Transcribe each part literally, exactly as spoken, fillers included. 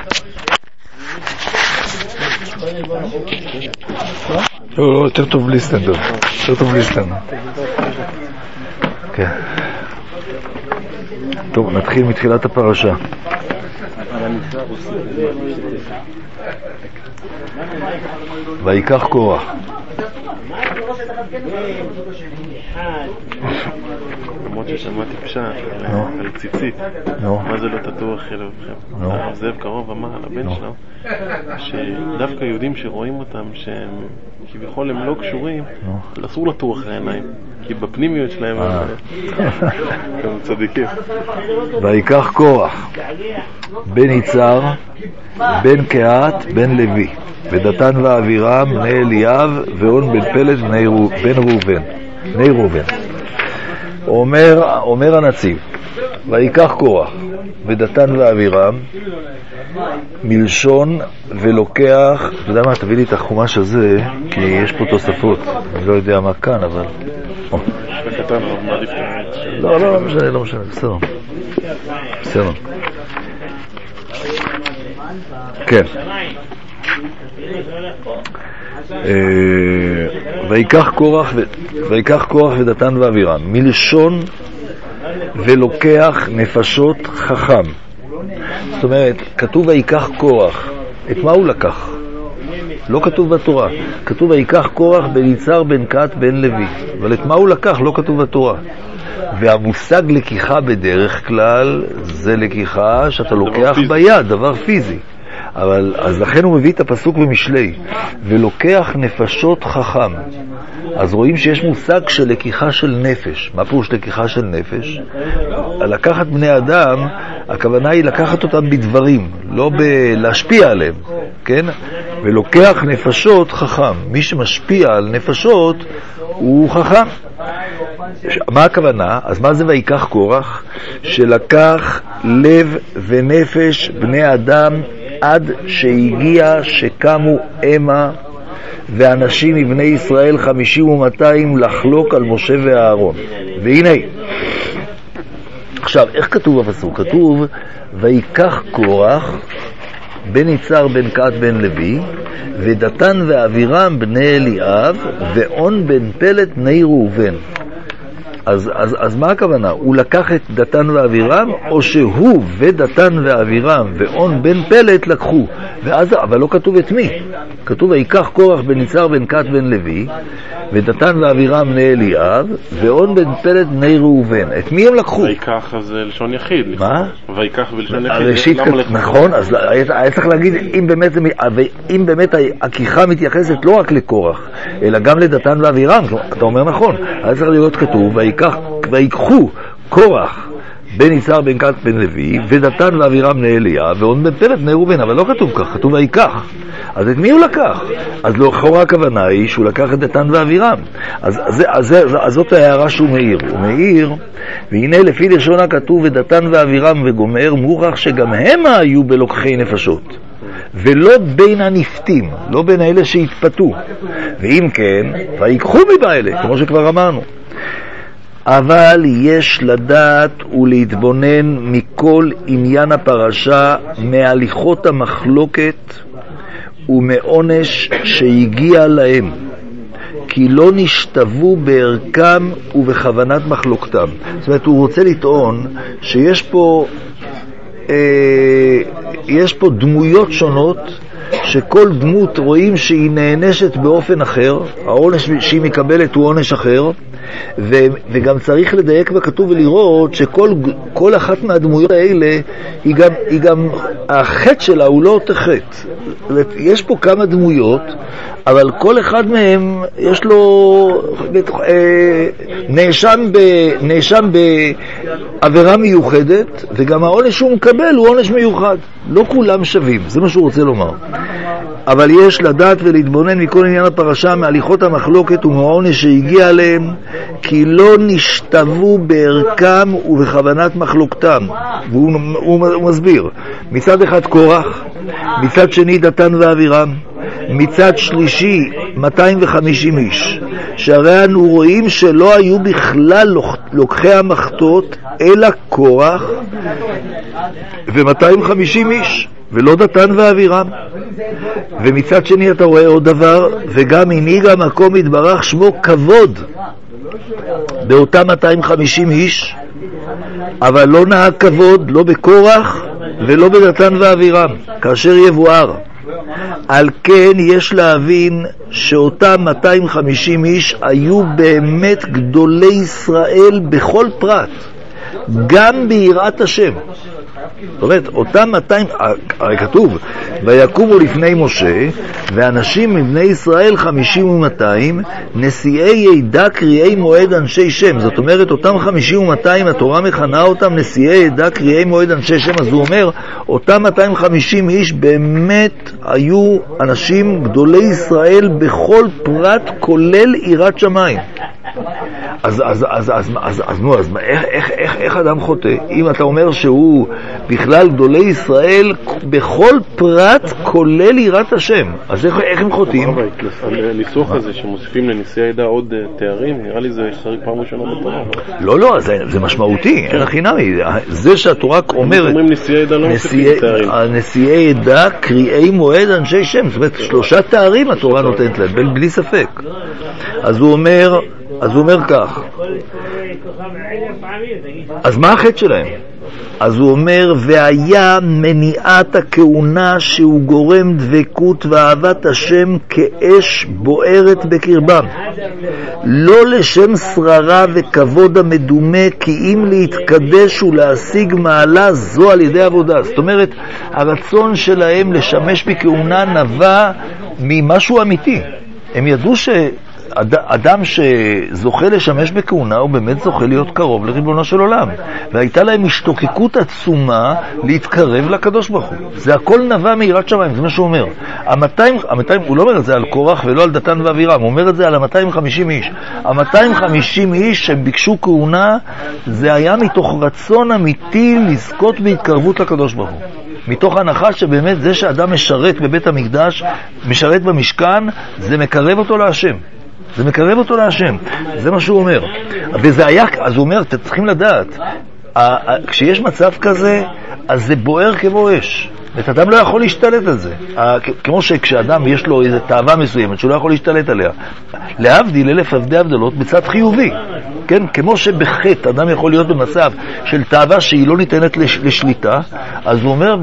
לא, לא, יותר טוב בלי סטנדור. יותר טוב בלי סטנדור. כן. טוב, נתחיל מתחילת הפרשה. ויקח קורח. למרות ששמעתי פשע על ציצית, מה זה לא תטוח אלוהיכם? הרב זאב קרוב אמר על הבן שלו שדווקא יהודים שרואים אותם שהם כביכול הם לא קשורים, אסור לטוח לעיניים, כי בפנימיות שלהם הם צדיקים. ויקח קורח בן יצהר בן קהת בן לוי ודתן ואבירם בני אליאב ואון בן פלט בן ראובן בני ראובן. אומר, אומר הנציב, ויקח קורח ודתן ואבירם מלשון ולוקח, אתה יודע מה, תביא לי את החומש הזה, כי יש פה תוספות, אני לא יודע מה כאן, אבל לא, לא, לא משנה, לא משנה, בסדר בסדר כן. ויקח קורח ויקח קורח ודתן ואבירם מלשון ולוקח נפשות חכם. זאת אומרת, כתוב ויקח קורח, את מה הוא לקח? לא כתוב בתורה. כתוב ויקח קורח בן יצהר בן קהת בן לוי, אבל את מה הוא לקח? לא כתוב בתורה. והמושג לקיחה בדרך כלל זה לקיחה שאתה לוקח ביד, דבר פיזי. אבל אז לכן הוא מביא את הפסוק במשלי, ולוקח נפשות חכם. אז רואים שיש מושג של לקיחה של נפש. מה פירוש לקיחה של נפש? לקחת בני אדם, הכוונה היא לקחת אותם בדברים, לא להשפיע עליהם, כן? ולוקח נפשות חכם. מי שמשפיע על נפשות הוא חכם. מה הכוונה? אז מה זה ויקח קורח? שלקח לב ונפש בני אדם עד שהגיע שקמו אמה ואנשים מבני ישראל חמישים ומאתיים לחלוק על משה ואהרון. והנה, עכשיו, איך כתוב בפסוק? כתוב ויקח קורח בן יצהר בן קהת בן לוי ודתן ואבירם בני אליאב ואון בן פלט בני ראובן. אז, אז, אז מה הכוונה? הוא לקח את דתן ואבירם, או שהוא ודתן ואבירם ואון בן פלט לקחו? ואז, אבל לא כתוב את מי. כתוב ויקח קורח בן יצהר בן קהת בן לוי ודתן ואבירם בני אליאב ואון בן פלט בני ראובן. את מי הם לקחו? ויקח זה לשון יחיד. מה? ויקח בלשון יחיד. נכון, אז היה צריך להגיד אם באמת, אם באמת הכיחה מתייחסת לא רק לקורח אלא גם לדתן ואבירם. אתה אומר נכון, היה צריך להיות כתוב ויקח, ויקחו קורח בן יצהר בן קהת בן לוי ודתן ואבירם בני אליאב ואון בן פלט בני ראובן. אבל לא כתוב כך, כתוב ויקח. אז את מי הוא לקח? אז לכאורה הכוונה היא שהוא לקח את דתן ואבירם. אז, אז, אז, אז, אז זאת ההערה שהוא מעיר. הוא מעיר, והנה לפי לשון הכתוב ודתן ואבירם וגומר, מוכח שגם הם היו בלוקחי נפשות ולא בין הנפתים, לא בין האלה שהתפתו. ואם כן, ויקחו מבאלה, כמו שכבר אמרנו. אבל יש לדעת ולהתבונן מכל עניין הפרשה, מהליכות המחלוקת ומעונש שהגיע להם, כי לא נשתוו בערכם ובכוונת מחלוקתם. זאת אומרת, הוא רוצה לטעון שיש פה אה, יש פה דמויות שונות, שכל דמות רואים שהיא נענשת באופן אחר, העונש שהיא מקבלת הוא עונש אחר, ו- וגם צריך לדייק בכתוב ולראות שכל כל אחת מהדמויות האלה היא גם, היא גם החטא שלה הוא לא אותו חטא. יש פה כמה דמויות, אבל כל אחד מהם יש לו נאשם, ב, נאשם בעבירה מיוחדת, וגם העונש שהוא מקבל הוא עונש מיוחד. לא כולם שווים, זה מה שהוא רוצה לומר. אבל יש לדעת ולהתבונן מכל עניין הפרשה, מהליכות המחלוקת ומהעונש שהגיע עליהם, כי לא נשתוו בערכם ובכוונת מחלוקתם. והוא הוא, הוא מסביר, מצד אחד קורח, מצד שני דתן ואבירם, מצד שלישי מאתיים וחמישים איש, שהרי אנו רואים שלא היו בכלל לוקחי המחתות אלא קורח ו-מאתיים וחמישים איש. ולא דתן ואבירם. ומצד שני אתה רואה עוד דבר, וגם הנהיג המקום יתברך שמו כבוד באותם מאתיים וחמישים איש, אבל לא נהג כבוד לא בקורח ולא בדתן ואבירם, כאשר יבואר. על כן יש להבין שאותם מאתיים וחמישים איש היו באמת גדולי ישראל בכל פרט, גם ביראת השם. זאת אומרת, אותם מאתיים, הרי כתוב, ויקומו לפני משה, ואנשים מבני ישראל חמישים ומאתיים, נשיאי ידע קריאי מועד אנשי שם. זאת אומרת, אותם חמישים ומאתיים, התורה מכנה אותם נשיאי ידע קריאי מועד אנשי שם. אז הוא אומר, אותם מאתיים וחמישים איש באמת היו אנשים גדולי ישראל בכל פרט, כולל יראת שמיים. אז, אז, אז, אז, אז, אז, נו, אז איך, איך, איך, איך אדם חוטא? אם אתה אומר שהוא בכלל גדולי ישראל בכל פרט כולל יראת השם, אז איך, איך הם חוטאים? הניסוח הזה שמוסיפים לנשיאי ידע עוד תארים, נראה לי זה חריג פעם ראשונה בתורה. לא, לא, זה, זה משמעותי, אין הכי נמי. זה שהתורה אומרת, אומרים נשיאי ידע לא מוסיפים תארים. נשיאי ידע קריאי מועד אנשי שם, זאת אומרת, שלושה תארים התורה נותנת להם, בלי ספק. אז הוא אומר, אז הוא אומר כך, אז מה החטא שלהם? אז הוא אומר, והיה מניעת הכהונה שהוא גורם דבקות ואהבת השם כאש בוערת בקרבם, לא לשם שררה וכבוד המדומה, כי אם להתקדש ולהשיג מעלה זו על ידי עבודה. זאת אומרת, הרצון שלהם לשמש בכהונה נבע ממשהו אמיתי. הם ידעו ש... אדם שזוכה לשמש בכהונה הוא באמת זוכה להיות קרוב לריבונו של עולם, והייתה להם השתוקקות עצומה להתקרב לקדוש ברוך הוא. זה הכל נבע מיראת שמיים, זה מה שהוא אומר. המאתיים, המאתיים, הוא לא אומר את זה על קורח ולא על דתן ואבירם, הוא אומר את זה על ה-מאתיים וחמישים איש. ה-מאתיים וחמישים איש שהם ביקשו כהונה, זה היה מתוך רצון אמיתי לזכות בהתקרבות לקדוש ברוך הוא, מתוך הנחה שבאמת זה שאדם משרת בבית המקדש, משרת במשכן, זה מקרב אותו להשם. זה מקרב אותו להשם. זה מה שהוא אומר. וזה היה, אז הוא אומר, אתם צריכים לדעת, כשיש מצב כזה, אז זה בוער כמו אש. ואת אדם לא יכול להשתלט על זה. כמו שכשאדם יש לו איזו תאווה מסוימת, שהוא לא יכול להשתלט עליה. להבדיל אלף הבדלי הבדלות בצד חיובי. כן? כמו שבחטא אדם יכול להיות במצב של תאווה שהיא לא ניתנת לשליטה, אז הוא אומר,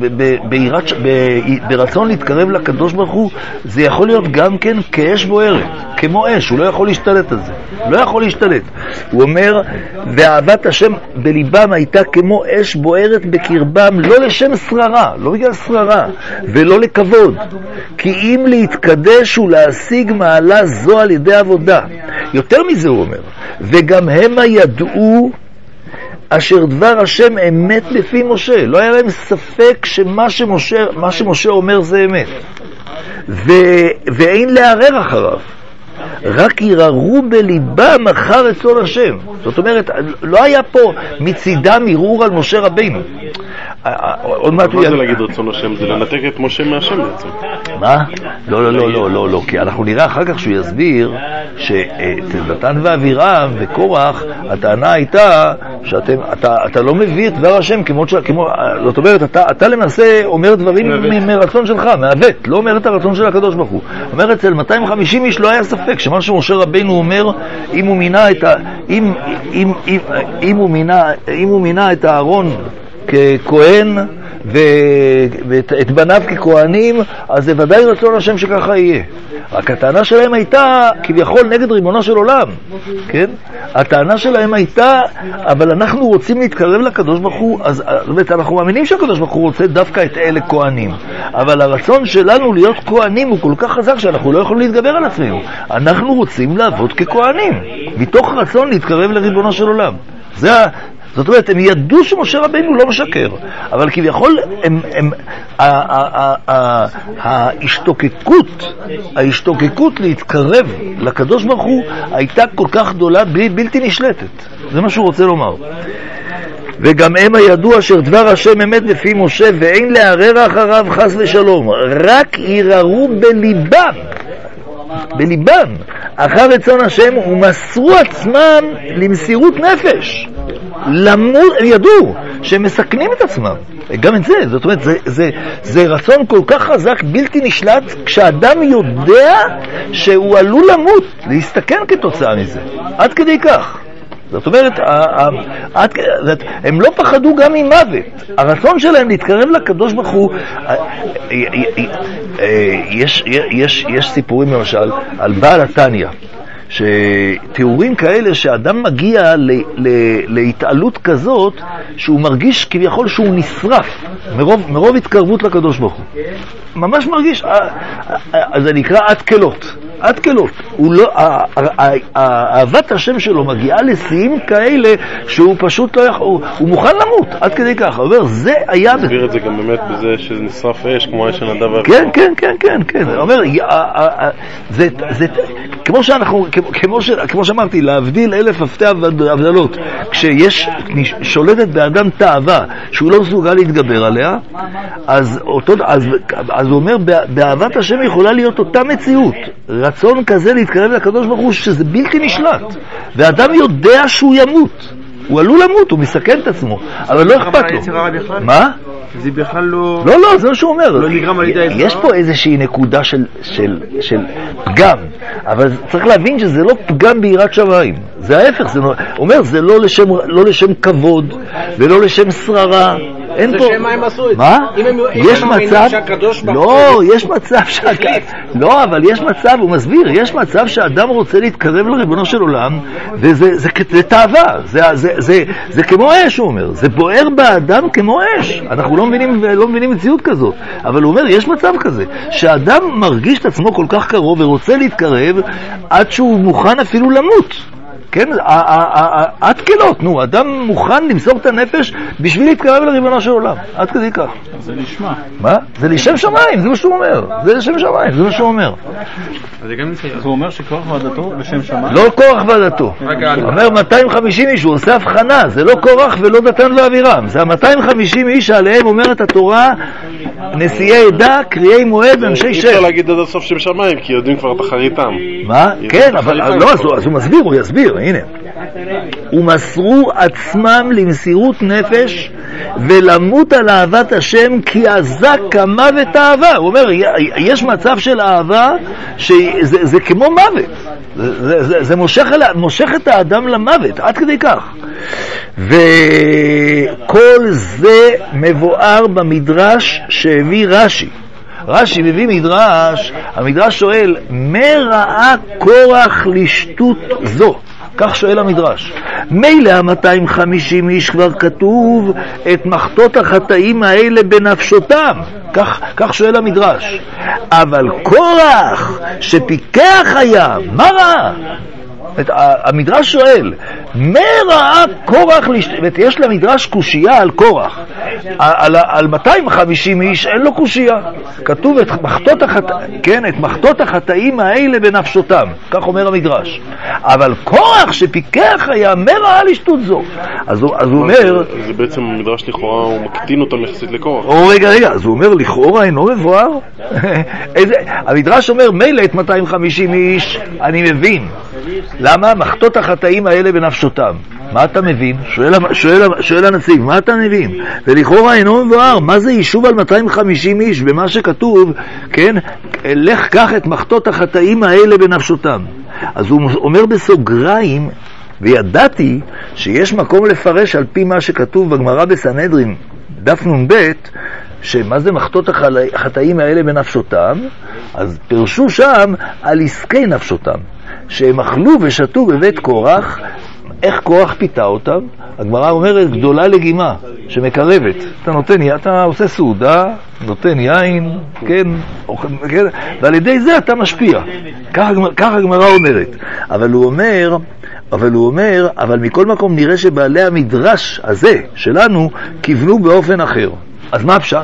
ברצון להתקרב לקדוש ברוך הוא, זה יכול להיות גם כן כאש בוערת, כמו אש, הוא לא יכול להשתלט על זה. לא יכול להשתלט. הוא אומר, ואהבת השם בליבם הייתה כמו אש בוערת בקרבם, לא לשם שררה, לא בגלל שררה, ולא לכבוד, כי אם להתקדש ולהשיג מעלה זו על ידי עבודה. יותר מזה הוא אומר, וגם הם ידעו אשר דבר השם אמת לפי משה. לא היה להם ספק שמה שמשה, מה שמשה אומר זה אמת, ו, ואין לערער אחריו, רק יררו בליבם אחר רצון השם. זאת אומרת, לא היה פה מצידם ערעור על משה רבינו. עוד מעט מה זה להגיד רצון השם? זה לנתק את משה מהשם בעצם. מה? לא, לא, לא, לא, לא, לא, כי אנחנו נראה אחר כך שהוא יסביר שדתן ואבירם וקורח, הטענה הייתה שאתם, אתה, אתה לא מביא את דבר השם כמו, כמו, זאת אומרת, אתה, אתה למעשה אומר דברים מרצון שלך, מעוות, לא אומר את הרצון של הקדוש ברוך הוא. אומר, אצל מאתיים וחמישים איש לא היה ספק שמה שמשה רבינו אומר, אם הוא מינה את ה, אם, אם, אם, אם הוא מינה, אם הוא מינה את הארון ככהן ואת בניו ככהנים, אז זה ודאי רצון השם שככה יהיה. רק הטענה שלהם הייתה כביכול נגד ריבונו של עולם, כן? הטענה שלהם הייתה, אבל אנחנו רוצים להתקרב לקדוש ברוך הוא, אז באמת אנחנו מאמינים שהקדוש ברוך הוא רוצה דווקא את אלה כהנים, אבל הרצון שלנו להיות כהנים הוא כל כך חזק שאנחנו לא יכולים להתגבר על עצמנו. אנחנו רוצים לעבוד ככהנים מתוך רצון להתקרב לריבונו של עולם. זה זאת אומרת, הם ידעו שמשה רבינו לא משקר, אבל כביכול הם, הם, ההשתוקקות, ההשתוקקות להתקרב לקדוש ברוך הוא הייתה כל כך גדולה, בלתי נשלטת. זה מה שהוא רוצה לומר. וגם הם הידוע אשר דבר השם אמת לפי משה, ואין לערער אחריו חס ושלום, רק ירערו בליבם, בליבם, אחר רצון השם, ומסרו עצמם למסירות נפש. למות, הם ידעו שהם מסכנים את עצמם, גם את זה, זאת אומרת, זה, זה, זה רצון כל כך חזק, בלתי נשלט, כשאדם יודע שהוא עלול למות, להסתכן כתוצאה מזה, עד כדי כך. זאת אומרת, הם לא פחדו גם ממוות. הרצון שלהם להתקרב לקדוש ברוך הוא, יש סיפורים למשל על בעל התניא, שתיאורים כאלה שאדם מגיע להתעלות כזאת שהוא מרגיש כביכול שהוא נשרף מרוב, מרוב התקרבות לקדוש ברוך הוא, ממש מרגיש, זה נקרא עד כלות, עד כלות. הוא לא, אהבת השם שלו מגיעה לשיאים כאלה שהוא פשוט לא יכול, הוא, הוא מוכן למות עד כדי כך. הוא אומר, זה היה... תסביר את זה גם באמת בזה שזה נשרף אש כמו אש הנדב והאבירם. כן, כן, כן, כן, כן. הוא אומר, זה, זה, כמו שאנחנו, כמו, ש, כמו שאמרתי, להבדיל אלף אלפי הבדלות, כשיש, שולטת באדם תאווה שהוא לא מסוגל להתגבר עליה, אז, אותו, אז, אז הוא אומר, באהבת השם יכולה להיות אותה מציאות, רצון כזה להתקרב לקדוש ברוך הוא שזה בלתי נשלט, ואדם יודע שהוא ימות, הוא עלול למות, הוא מסכן את עצמו, אבל לא אכפת לו. מה? זה בכלל לא... לא, לא, זה מה שהוא אומר. לא נגרם על ידי היצר. יש פה איזושהי נקודה של, של, של פגם, אבל צריך להבין שזה לא פגם ביראת שמיים. זה ההפך, זה לא, הוא אומר, זה לא לשם, לא לשם כבוד, ולא לשם שררה. אין זה פה... שמה הם עשו את זה. מה? אם הם, יש אם מצב... לא, יש מצב שהקליף. לא, אבל יש מצב, הוא מסביר, יש מצב שאדם רוצה להתקרב לריבונו של עולם, וזה זה, זה תאווה, זה, זה, זה, זה כמו אש, הוא אומר, זה בוער באדם כמו אש. אנחנו לא מבינים, לא מבינים מציאות כזאת, אבל הוא אומר, יש מצב כזה, שאדם מרגיש את עצמו כל כך קרוב ורוצה להתקרב, עד שהוא מוכן אפילו למות. כן, עד כלות, נו, אדם מוכן למסור את הנפש בשביל להתקרב לריבונו של עולם, עד כדי כך. זה נשמע. מה? זה לשם שמיים, זה מה שהוא אומר. זה לשם שמיים, זה מה שהוא אומר. אז הוא אומר שכוח ועדתו לשם שמיים? לא כוח ועדתו. הוא אומר מאתיים וחמישים איש, הוא עושה הבחנה, זה לא כורח ולא דתן ואבירם. זה ה-מאתיים וחמישים איש שעליהם אומרת התורה, נשיאי עדה, קריאי מועד, אנשי שם. אי אפשר להגיד עד הסוף שם שמיים, כי יודעים כבר את אחריתם. מה? כן, אבל לא, אז הוא מסביר, הוא יסביר, הנה. ומסרו עצמם למסירות נפש ולמות על אהבת השם כי עזה כמוות אהבה. הוא אומר, יש מצב של אהבה שזה זה כמו מוות, זה, זה, זה מושך, מושך את האדם למוות, עד כדי כך. וכל זה מבואר במדרש שהביא רש"י. רש"י מביא מדרש, המדרש שואל, מה ראה קורח לשטות זו? כך שואל המדרש. מילא ה-מאתיים וחמישים איש כבר כתוב את מחטות החטאים האלה בנפשותם. כך, כך שואל המדרש. אבל קורח שפיקח היה, מה ראה? המדרש שואל, מה ראה קורח לשטות? יש למדרש קושייה על קורח. על, על מאתיים וחמישים איש אין לו קושייה. כתוב את מחטות החטאים, כן, את מחטות החטאים האלה בנפשותם. כך אומר המדרש. אבל קורח שפיקח היה, מה ראה לשטות זו? אז, אז הוא אומר... זה בעצם המדרש לכאורה, הוא מקטין אותם יחסית לקורח. או רגע, רגע, אז הוא אומר לכאורה אינו מבואר? איזה, המדרש אומר, מילא את מאתיים וחמישים איש, אני מבין. למה? מחטות החטאים האלה בנפשותם. מה אתה מבין? שואל, שואל, שואל הנציב, מה אתה מבין? ולכאורה אינו מבואר, מה זה יישוב על מאתיים וחמישים איש? במה שכתוב, כן, לך קח את מחטות החטאים האלה בנפשותם. אז הוא אומר בסוגריים, וידעתי שיש מקום לפרש על פי מה שכתוב בגמרא בסנהדרין, דף נ"ב, שמה זה מחטות החטאים האלה בנפשותם? אז פרשו שם על עסקי נפשותם, שהם אכלו ושתו בבית קורח. איך קורח פיתה אותם? הגמרא אומרת גדולה לגימה, שמקרבת. אתה נותן, אתה עושה סעודה, נותן יין, כן, כן, ועל ידי זה אתה משפיע. כך, כך הגמרא אומרת. אבל הוא אומר, אבל הוא אומר, אבל מכל מקום נראה שבעלי המדרש הזה שלנו כיוונו באופן אחר. אז מה הפשט?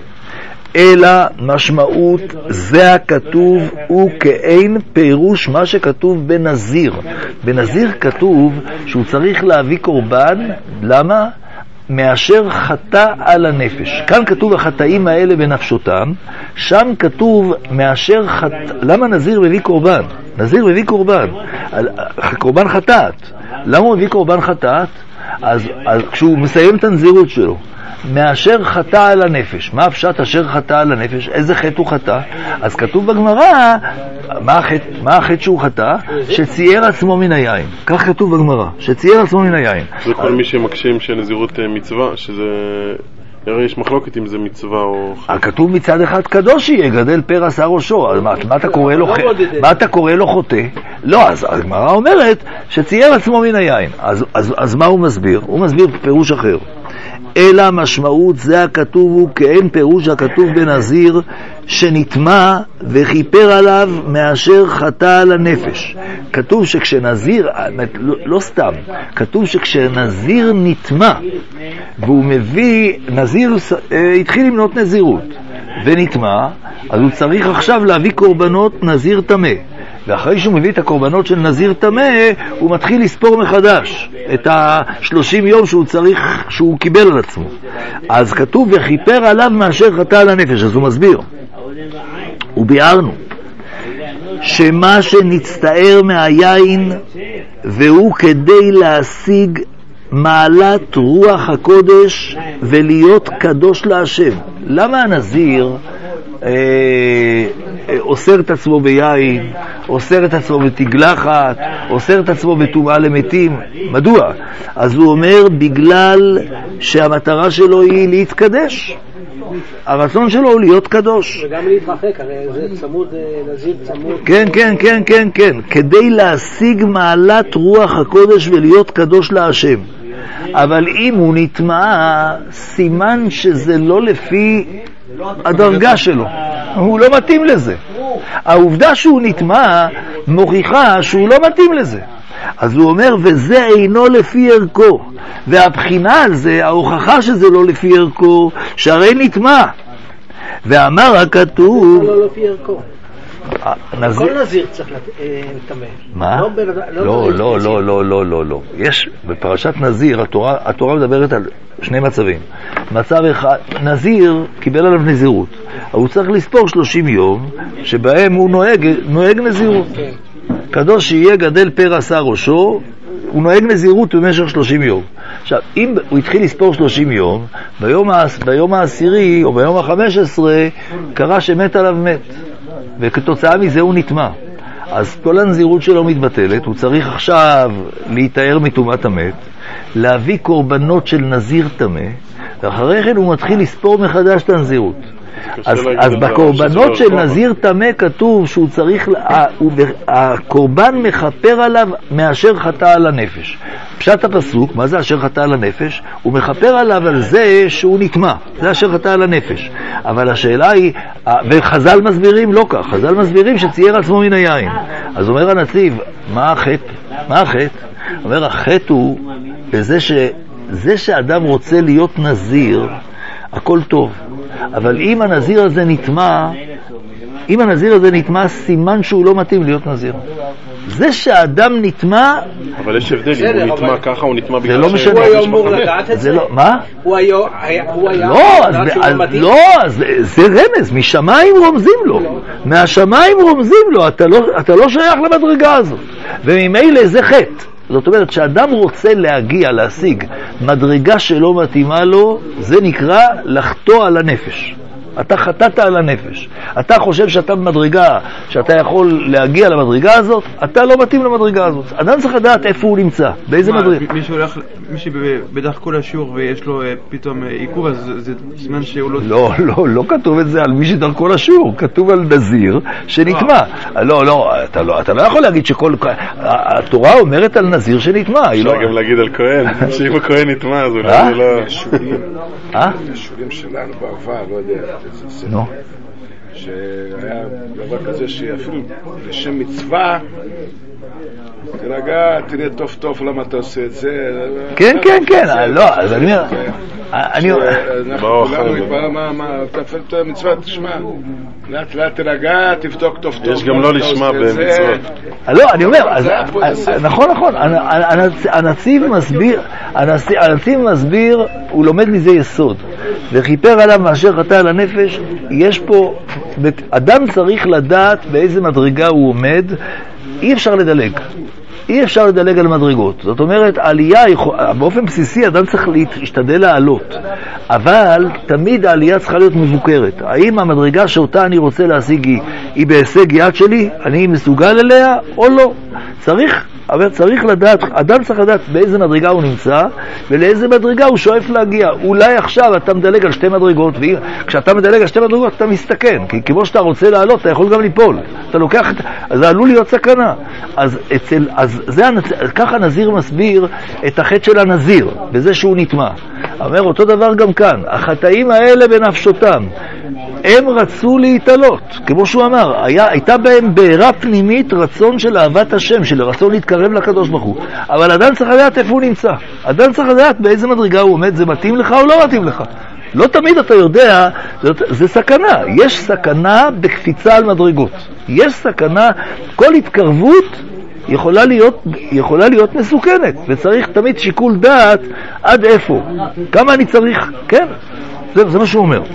אלא משמעות זה הכתוב הוא כאין פירוש מה שכתוב בנזיר. בנזיר כתוב שהוא צריך להביא קורבן, למה? מאשר חטא על הנפש. כאן כתוב החטאים האלה בנפשותם, שם כתוב מאשר חטא. למה נזיר מביא קורבן? נזיר מביא קורבן, קורבן חטאת. למה הוא מביא קורבן חטאת? אז, אז כשהוא מסיים את הנזירות שלו, מאשר חטא על הנפש. מה הפשט אשר חטא על הנפש? איזה חטא הוא חטא? אז כתוב בגמרא, מה החטא, מה החטא שהוא חטא? שצייר עצמו מן היין. כך כתוב בגמרא, שצייר עצמו מן היין. זה כל מי שמקשים שנזירות מצווה, שזה... הרי יש מחלוקת אם זה מצווה או... כתוב מצד אחד קדוש יהיה, גדל פר עשה ראשו. מה, מה אתה קורא לו, מה אתה קורא לו חוטא? לא, אז הגמרא אומרת שצייר עצמו מן היין. אז, אז, אז מה הוא מסביר? הוא מסביר פירוש אחר. אלא משמעות זה הכתוב הוא כאין פירוש הכתוב בנזיר שנטמע וכיפר עליו מאשר חטא על הנפש. כתוב שכשנזיר, לא, לא סתם, כתוב שכשנזיר נטמע והוא מביא, נזיר אה, התחיל למנות נזירות ונטמע, אז הוא צריך עכשיו להביא קורבנות נזיר תמה, ואחרי שהוא מביא את הקורבנות של נזיר תמה, הוא מתחיל לספור מחדש את ה-שלושים יום שהוא צריך, שהוא קיבל על עצמו. אז כתוב וכיפר עליו מאשר חטא על הנפש. אז הוא מסביר, וביארנו שמה שנצטער מהיין והוא כדי להשיג מעלת רוח הקודש ולהיות קדוש להשם. למה הנזיר אה, אה, אוסר את עצמו ביין, אוסר את עצמו בתגלחת, אוסר את עצמו בטומאה למתים? מדוע? אז הוא אומר בגלל שהמטרה שלו היא להתקדש, הרצון שלו הוא להיות קדוש וגם להתרחק, הרי זה צמוד, נזיר צמוד. כן, כן, כן, כן, כן, כדי להשיג מעלת רוח הקודש ולהיות קדוש להשם. אבל אם הוא נטמע, סימן שזה לא לפי הדרגה שלו, הוא לא מתאים לזה. העובדה שהוא נטמע מוכיחה שהוא לא מתאים לזה. אז הוא אומר וזה אינו לפי ערכו, והבחינה על זה, ההוכחה שזה לא לפי ערכו, שהרי נטמע. ואמר הכתוב לא לפי ערכו, כל נזיר צריך לטמא. מה? לא, לא, לא, לא, לא, לא, לא. יש בפרשת נזיר, התורה, התורה מדברת על שני מצבים. מצב אחד, נזיר קיבל עליו נזירות, הוא צריך לספור שלושים יום שבהם הוא נוהג, נוהג נזירות. קדוש שיהיה גדל פר עשה ראשו, הוא נוהג נזירות במשך שלושים יום. עכשיו, אם הוא התחיל לספור שלושים יום, ביום, ביום העשירי או ביום החמש עשרה קרה שמת עליו מת, וכתוצאה מזה הוא נטמע. אז כל הנזירות שלו מתבטלת, הוא צריך עכשיו להתאר מטומאת המת, להביא קורבנות של נזיר תמה, ואחרי כן הוא מתחיל לספור מחדש את הנזירות. אז, אז בקורבנות של נזיר תמה כתוב שהוא צריך, הקורבן מחפר עליו מאשר חטא על הנפש. פשט הפסוק, מה זה אשר חטא על הנפש? הוא מחפר עליו על זה שהוא נטמע, זה אשר חטא על הנפש. אבל השאלה היא, וחז"ל מסבירים לא כך, חז"ל מסבירים שצייר עצמו מן היין. אז אומר הנציב, מה החטא? מה החטא? אומר החטא הוא בזה ש, זה שאדם רוצה להיות נזיר, הכל טוב. אבל אם הנזיר הזה נטמע, אם הנזיר הזה נטמע, סימן שהוא לא מתאים להיות נזיר. זה שהאדם נטמע, אבל יש הבדל, אם הוא נטמע ככה, הוא נטמע בגלל הוא היה אמור לדעת את זה? מה? הוא היה לא, אז זה רמז, משמיים רומזים לו, מהשמיים רומזים לו, אתה לא שייך למדרגה הזאת, וממילא זה חטא. זאת אומרת, שאדם רוצה להגיע, להשיג מדרגה שלא מתאימה לו, זה נקרא לחטוא על הנפש. אתה חטאת על הנפש. אתה חושב שאתה במדרגה, שאתה יכול להגיע למדרגה הזאת, אתה לא מתאים למדרגה הזאת. אדם צריך לדעת איפה הוא נמצא, באיזה מדרגה. מי שהולך, מי שבדרך כל השיעור ויש לו פתאום עיכוב, אז זה זמן שהוא לא... לא, לא, לא כתוב את זה על מי שדרכו לשיעור, כתוב על נזיר שנטמע. לא, לא, אתה לא, אתה לא יכול להגיד שכל... התורה אומרת על נזיר שנטמע. אפשר גם להגיד על כהן, שאם הכהן נטמע, אז אולי זה לא... אה? השורים שלנו בעבר, לא יודע, נו. שהיה דבר כזה שאפילו לשם מצווה, תרגע, תראה טוב טוב למה אתה עושה את זה. כן, כן, כן, לא, אז אני אומר, אני אומר, אנחנו כולנו, מה, אתה אפילו את המצווה, תשמע, לאט לאט תרגע, תבדוק טוב טוב. יש גם לא לשמע במצוות. לא, אני אומר, נכון, נכון, הנציב מסביר, הנציב מסביר, הוא לומד מזה יסוד, וכיפר עליו מאשר חטא על הנפש. יש פה, אדם צריך לדעת באיזה מדרגה הוא עומד, אי אפשר לדלג. אי אפשר לדלג על מדרגות. זאת אומרת, עלייה, באופן בסיסי אדם צריך להשתדל לעלות, אבל תמיד העלייה צריכה להיות מבוקרת. האם המדרגה שאותה אני רוצה להשיג היא, היא בהישג יד שלי, אני מסוגל אליה או לא? צריך, אבל צריך לדעת, אדם צריך לדעת באיזה מדרגה הוא נמצא ולאיזה מדרגה הוא שואף להגיע. אולי עכשיו אתה מדלג על שתי מדרגות, וכשאתה מדלג על שתי מדרגות אתה מסתכן, כי כמו שאתה רוצה לעלות אתה יכול גם ליפול, אתה לוקח, אז זה עלול להיות סכנה. אז, אצל, אז זה, ככה נזיר מסביר את החטא של הנזיר בזה שהוא נטמע. אומר אותו דבר גם כאן, החטאים האלה בנפשותם, הם רצו להתעלות, כמו שהוא אמר, היה, הייתה בהם בעירה פנימית רצון של אהבת השם, של רצון להתקרב לקדוש ברוך הוא. אבל אדם צריך לדעת איפה הוא נמצא, אדם צריך לדעת באיזה מדרגה הוא עומד, זה מתאים לך או לא מתאים לך. לא תמיד אתה יודע, זה סכנה, יש סכנה בקפיצה על מדרגות, יש סכנה, כל התקרבות יכולה להיות, יכולה להיות מסוכנת, וצריך תמיד שיקול דעת עד איפה, כמה אני צריך, כן, זה, זה מה שהוא אומר.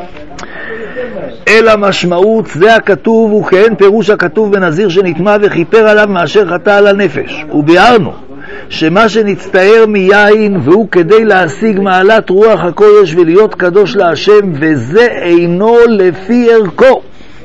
אל המשמעות זה הכתוב, וכן פירוש הכתוב בנזיר שנטמע וכיפר עליו מאשר חטא על הנפש. וביארנו שמה שנצטער מיין והוא כדי להשיג מעלת רוח הקודש ולהיות קדוש להשם, וזה אינו לפי ערכו,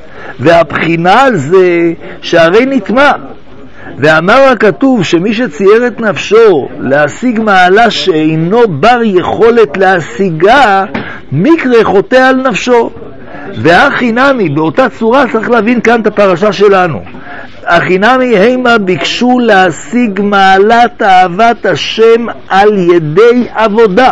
והבחינה על זה שהרי נטמע. ואמר הכתוב שמי שצייר את נפשו להשיג מעלה שאינו בר יכולת להשיגה, מקרה חוטא על נפשו. והחינמי, באותה צורה צריך להבין כאן את הפרשה שלנו. החינמי הימה ביקשו להשיג מעלת אהבת השם על ידי עבודה,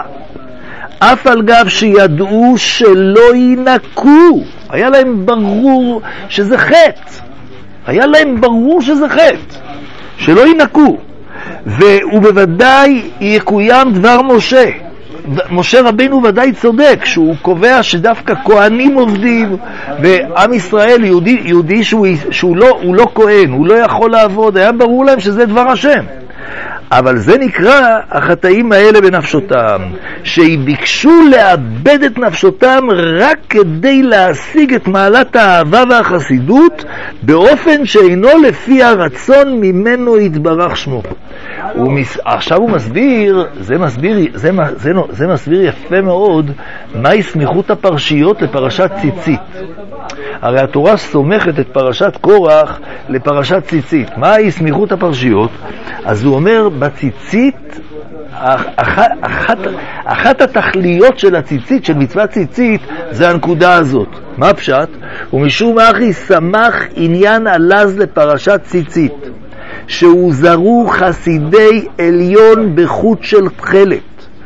אף על גב שידעו שלא ינקו. היה להם ברור שזה חטא, היה להם ברור שזה חטא, שלא ינקו. והוא בוודאי יקוים דבר משה. משה רבינו ודאי צודק שהוא קובע שדווקא כהנים עובדים, ועם ישראל יהודי, יהודי שהוא, שהוא לא, הוא לא כהן, הוא לא יכול לעבוד, היה ברור להם שזה דבר השם. אבל זה נקרא החטאים האלה בנפשותם, שביקשו לאבד את נפשותם רק כדי להשיג את מעלת האהבה והחסידות באופן שאינו לפי הרצון ממנו יתברך שמו. ומס... עכשיו הוא מסביר, זה מסביר, זה, זה, זה מסביר יפה מאוד מהי סמיכות הפרשיות לפרשת ציצית. הרי התורה סומכת את פרשת קורח לפרשת ציצית. מהי סמיכות הפרשיות? אז הוא אומר, בציצית, אחת, אחת, אחת התכליות של הציצית, של מצוות ציצית, זה הנקודה הזאת. מה הפשט? ומשום אחי שמח עניין עלז לפרשת ציצית, שהוזרו חסידי עליון בחוט של תחלת,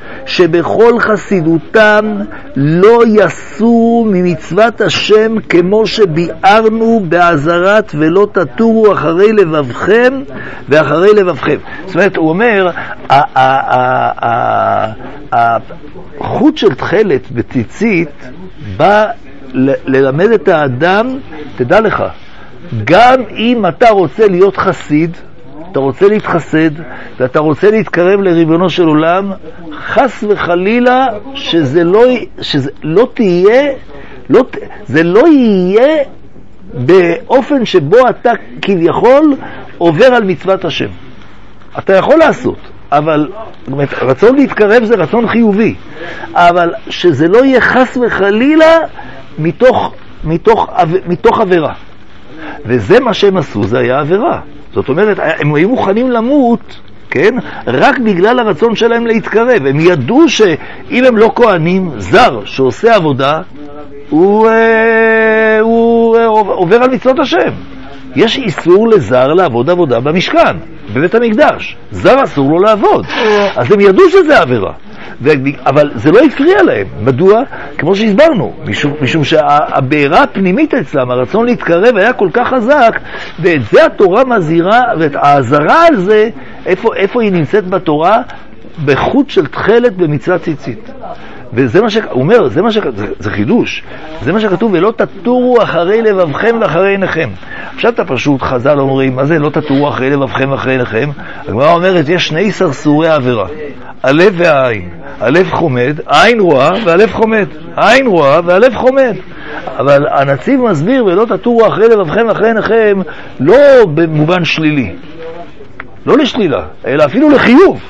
שבכל חסידותם לא יסו ממצוות השם, כמו שביארנו בעזרת ולא תטורו אחרי לבבכם ואחרי לבבכם. זאת אומרת, הוא אומר, החוט של תחלת בציצית בא ללמד את האדם, תדע לך, גם אם אתה רוצה להיות חסיד, אתה רוצה להתחסד ואתה רוצה להתקרב לריבונו של עולם, חס וחלילה שזה לא, שזה לא תהיה, לא, זה לא יהיה באופן שבו אתה כביכול עובר על מצוות השם. אתה יכול לעשות, אבל רצון להתקרב זה רצון חיובי, אבל שזה לא יהיה חס וחלילה מתוך, מתוך, מתוך עבירה. וזה מה שהם עשו, זה היה עבירה. זאת אומרת, הם היו מוכנים למות, כן? רק בגלל הרצון שלהם להתקרב. הם ידעו שאם הם לא כהנים, זר שעושה עבודה, הוא, אה, הוא אה, עובר על מצוות השם. יש איסור לזר לעבוד עבודה במשכן, בבית המקדש. זר אסור לו לעבוד. אז הם ידעו שזה עבירה. ו... אבל זה לא הפריע להם. מדוע? כמו שהסברנו, משום, משום שהבעירה הפנימית אצלם, הרצון להתקרב היה כל כך חזק, ואת זה התורה מזהירה, ואת ההזרה על זה, איפה, איפה היא נמצאת בתורה? בחוט של תחלת במצוות ציצית. וזה מה שהוא אומר, זה, מה ש... זה, זה חידוש, זה מה שכתוב, ולא תטורו אחרי לבבכם ואחרי עיניכם. עכשיו אתה פשוט חז"ל אומרים, מה זה לא תטורו אחרי לבבכם ואחרי עיניכם? הגמרא אומרת, יש שני סרסורי עבירה, הלב והעין. הלב חומד, העין רואה והלב חומד, העין רואה והלב חומד. אבל הנציב מסביר, ולא תטורו אחרי לבבכם ואחרי עיניכם, לא במובן שלילי, לא לשלילה, אלא אפילו לחיוב.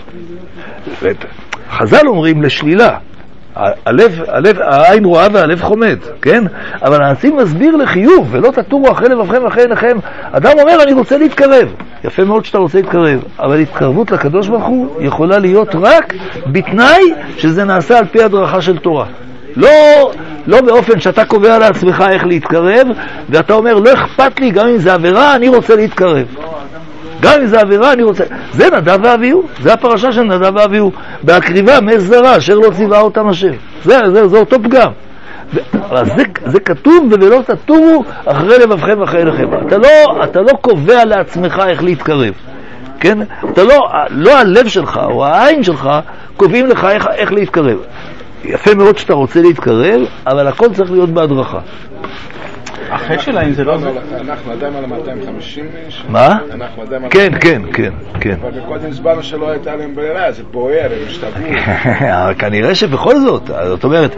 חז"ל אומרים לשלילה. הלב, הלב, העין רואה והלב חומד, כן? אבל הנציב מסביר לחיוב, ולא תטורו אחרי לבבכם ואחרי עיניכם. אדם אומר, אני רוצה להתקרב. יפה מאוד שאתה רוצה להתקרב, אבל התקרבות לקדוש ברוך הוא יכולה להיות רק בתנאי שזה נעשה על פי הדרכה של תורה. לא, לא באופן שאתה קובע לעצמך איך להתקרב, ואתה אומר, לא אכפת לי, גם אם זה עבירה, אני רוצה להתקרב. גם אם זה עבירה, אני רוצה... זה נדב ואביהו, זה הפרשה של נדב ואביהו. בהקריבה מי זרה, אשר לא ציווה אותם השם. זה, זה, זה אותו פגם. זה, זה כתוב, ולא תטורו אחרי לבבכם ואחרי עיניכם. אתה לא, אתה לא קובע לעצמך איך להתקרב. כן? אתה לא, לא הלב שלך או העין שלך קובעים לך איך, איך להתקרב. יפה מאוד שאתה רוצה להתקרב, אבל הכל צריך להיות בהדרכה. החטא שלהם זה לא זה. אנחנו אדם על מאתיים וחמישים איש. מה? אנחנו אדם על... כן, כן, כן, כן. אבל בקודם הסברנו שלא הייתה להם ברירה, זה בוער, הם השתגעו. אבל כנראה שבכל זאת, זאת אומרת,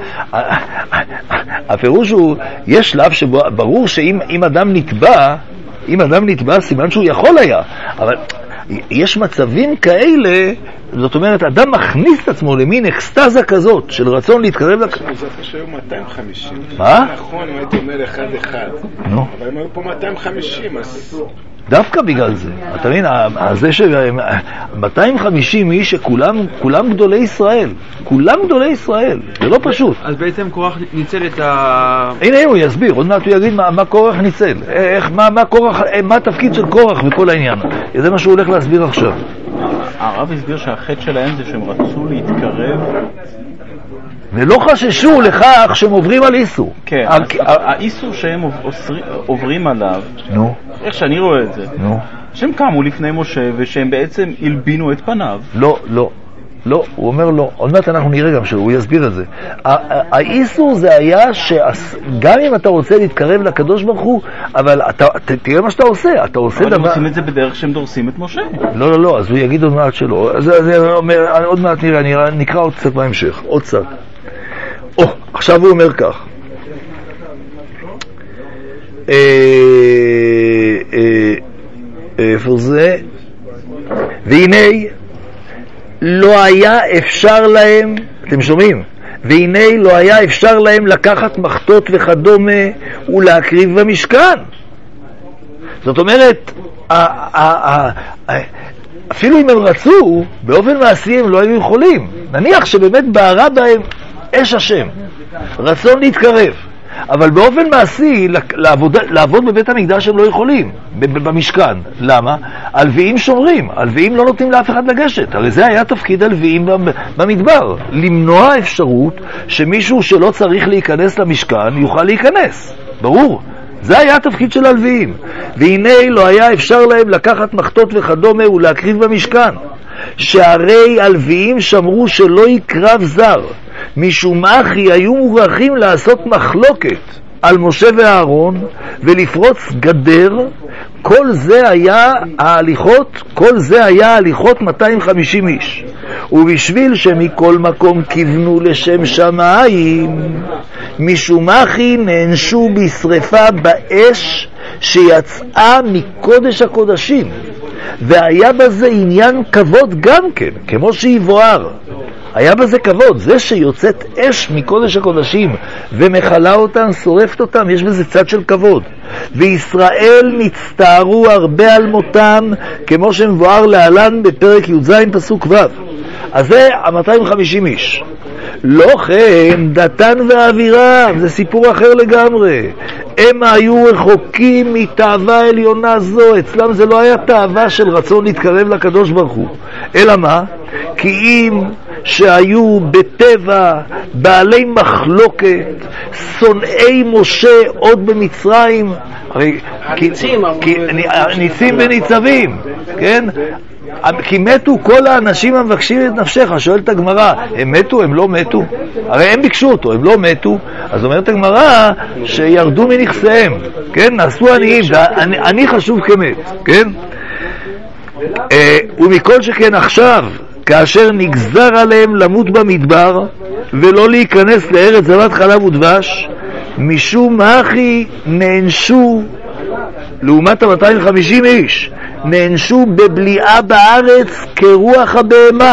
הפירוש הוא, יש שלב שברור שאם אדם נתבע, אם אדם נתבע, סימן שהוא יכול היה, אבל יש מצבים כאלה, זאת אומרת, אדם מכניס את עצמו למין אקסטזה כזאת של רצון להתקרב לק... זה שהיו מאתיים וחמישים. מה? נכון, אם הייתי אומר אחד אחד. נו. אבל הם היו פה מאתיים וחמישים, אז... דווקא בגלל זה. אתה מבין, זה ש-מאתיים וחמישים איש שכולם כולם גדולי ישראל. כולם גדולי ישראל. זה לא פשוט. אז בעצם קורח ניצל את ה... הנה, הנה, הוא יסביר. עוד מעט הוא יגיד מה, מה קורח ניצל. איך, מה, מה קורח, מה התפקיד של קורח וכל העניין. זה מה שהוא הולך להסביר עכשיו. הרב הסביר שהחטא שלהם זה שהם רצו להתקרב ולא חששו לכך שהם עוברים על איסור. כן, האיסור שהם עוברים עליו, נו, איך שאני רואה את זה, נו, שהם קמו לפני משה ושהם בעצם הלבינו את פניו. לא, לא, לא, הוא אומר לא. עוד מעט אנחנו נראה גם שהוא יסביר את זה. האיסור זה היה שגם אם אתה רוצה להתקרב לקדוש ברוך הוא, אבל תראה מה שאתה עושה, אתה עושה דבר... אבל הם עושים את זה בדרך שהם דורסים את משה. לא, לא, לא, אז הוא יגיד עוד מעט שלא. עוד מעט נראה, נקרא עוד קצת בהמשך, עוד קצת. או, עכשיו הוא אומר כך. איפה זה? והנה לא היה אפשר להם, אתם שומעים? והנה לא היה אפשר להם לקחת מחטות וכדומה ולהקריב במשכן. זאת אומרת, אפילו אם הם רצו, באופן מעשי הם לא היו יכולים. נניח שבאמת בערה בהם אש השם, רצון להתקרב, אבל באופן מעשי לעבוד, לעבוד בבית המקדש הם לא יכולים, במשכן. למה? הלוויים שומרים, הלוויים לא נותנים לאף אחד לגשת. הרי זה היה תפקיד הלוויים במדבר, למנוע אפשרות שמישהו שלא צריך להיכנס למשכן יוכל להיכנס. ברור, זה היה התפקיד של הלוויים. והנה לא היה אפשר להם לקחת מחטות וכדומה ולהקריב במשכן, שהרי הלוויים שמרו שלא יקרב זר, משום אחי היו מוכרחים לעשות מחלוקת על משה ואהרון ולפרוץ גדר. כל זה היה ההליכות, כל זה היה ההליכות מאתיים וחמישים איש, ובשביל שמכל מקום כיוונו לשם שמיים, משום אחי נענשו בשריפה באש שיצאה מקודש הקודשים, והיה בזה עניין כבוד גם כן, כמו שיבואר. היה בזה כבוד, זה שיוצאת אש מקודש הקודשים ומחלה אותם, שורפת אותם, יש בזה צד של כבוד. וישראל נצטערו הרבה על מותם, כמו שמבואר להלן בפרק י"ז פסוק ו'. אז זה ה-מאתיים וחמישים איש. לא כן, דתן ואבירם, זה סיפור אחר לגמרי. הם היו רחוקים מתאווה עליונה זו, אצלם זה לא היה תאווה של רצון להתקרב לקדוש ברוך הוא. אלא מה? כי אם שהיו בטבע בעלי מחלוקת, שונאי משה עוד במצרים, הרי ניצים, ניצים וניצבים, כן? כי מתו כל האנשים המבקשים את נפשך. שואלת הגמרא, הם מתו? הם לא מתו? הרי הם ביקשו אותו, הם לא מתו. אז אומרת הגמרא שירדו מנכסיהם, כן? נעשו עניים, אני חשוב כמת, כן? ומכל שכן עכשיו, כאשר נגזר עליהם למות במדבר ולא להיכנס לארץ זבת חלב ודבש, משום אחי נענשו לעומת ה-מאתיים וחמישים איש, נענשו בבליעה בארץ כרוח הבהמה,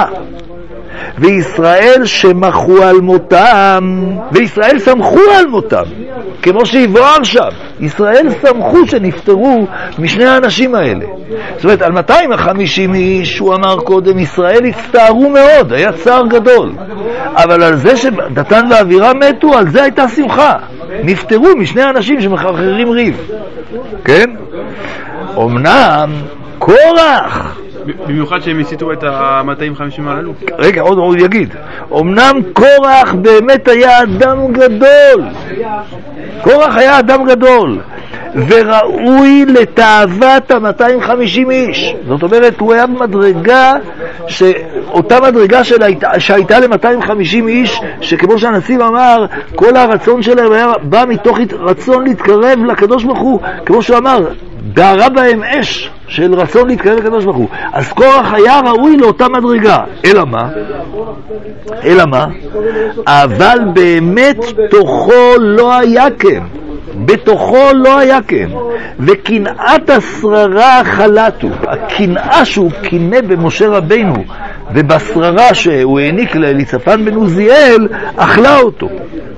וישראל שמחו על מותם, וישראל שמחו על מותם, כמו שיבואר שם. ישראל שמחו שנפטרו משני האנשים האלה. זאת אומרת, על מאתיים וחמישים איש, הוא אמר קודם, ישראל הצטערו מאוד, היה צער גדול. אבל על זה שדתן ואבירם מתו, על זה הייתה שמחה. נפטרו משני האנשים שמחרחרים ריב. כן? אמנם קורח, במיוחד שהם הסיתו את ה-מאתיים וחמישים הללו. רגע, עוד עוד יגיד. אמנם קורח באמת היה אדם גדול. קורח היה אדם גדול. וראוי לתאוות ה-מאתיים וחמישים איש. זאת אומרת, הוא היה במדרגה, אותה מדרגה שהייתה ל-מאתיים וחמישים איש, שכמו שהנציב אמר, כל הרצון שלהם היה בא מתוך רצון להתקרב לקדוש ברוך הוא, כמו שהוא אמר, בערה בהם אש של רצון להתקרב לקדוש ברוך הוא. אז קורח היה ראוי לאותה מדרגה. אלא מה? אלא מה? אבל באמת תוכו לא היה כן. בתוכו לא היה כן. וקנאת השררה חלטו. הקנאה שהוא קינא במשה רבינו ובשררה שהוא העניק לאליצפן בן עוזיאל, אכלה אותו.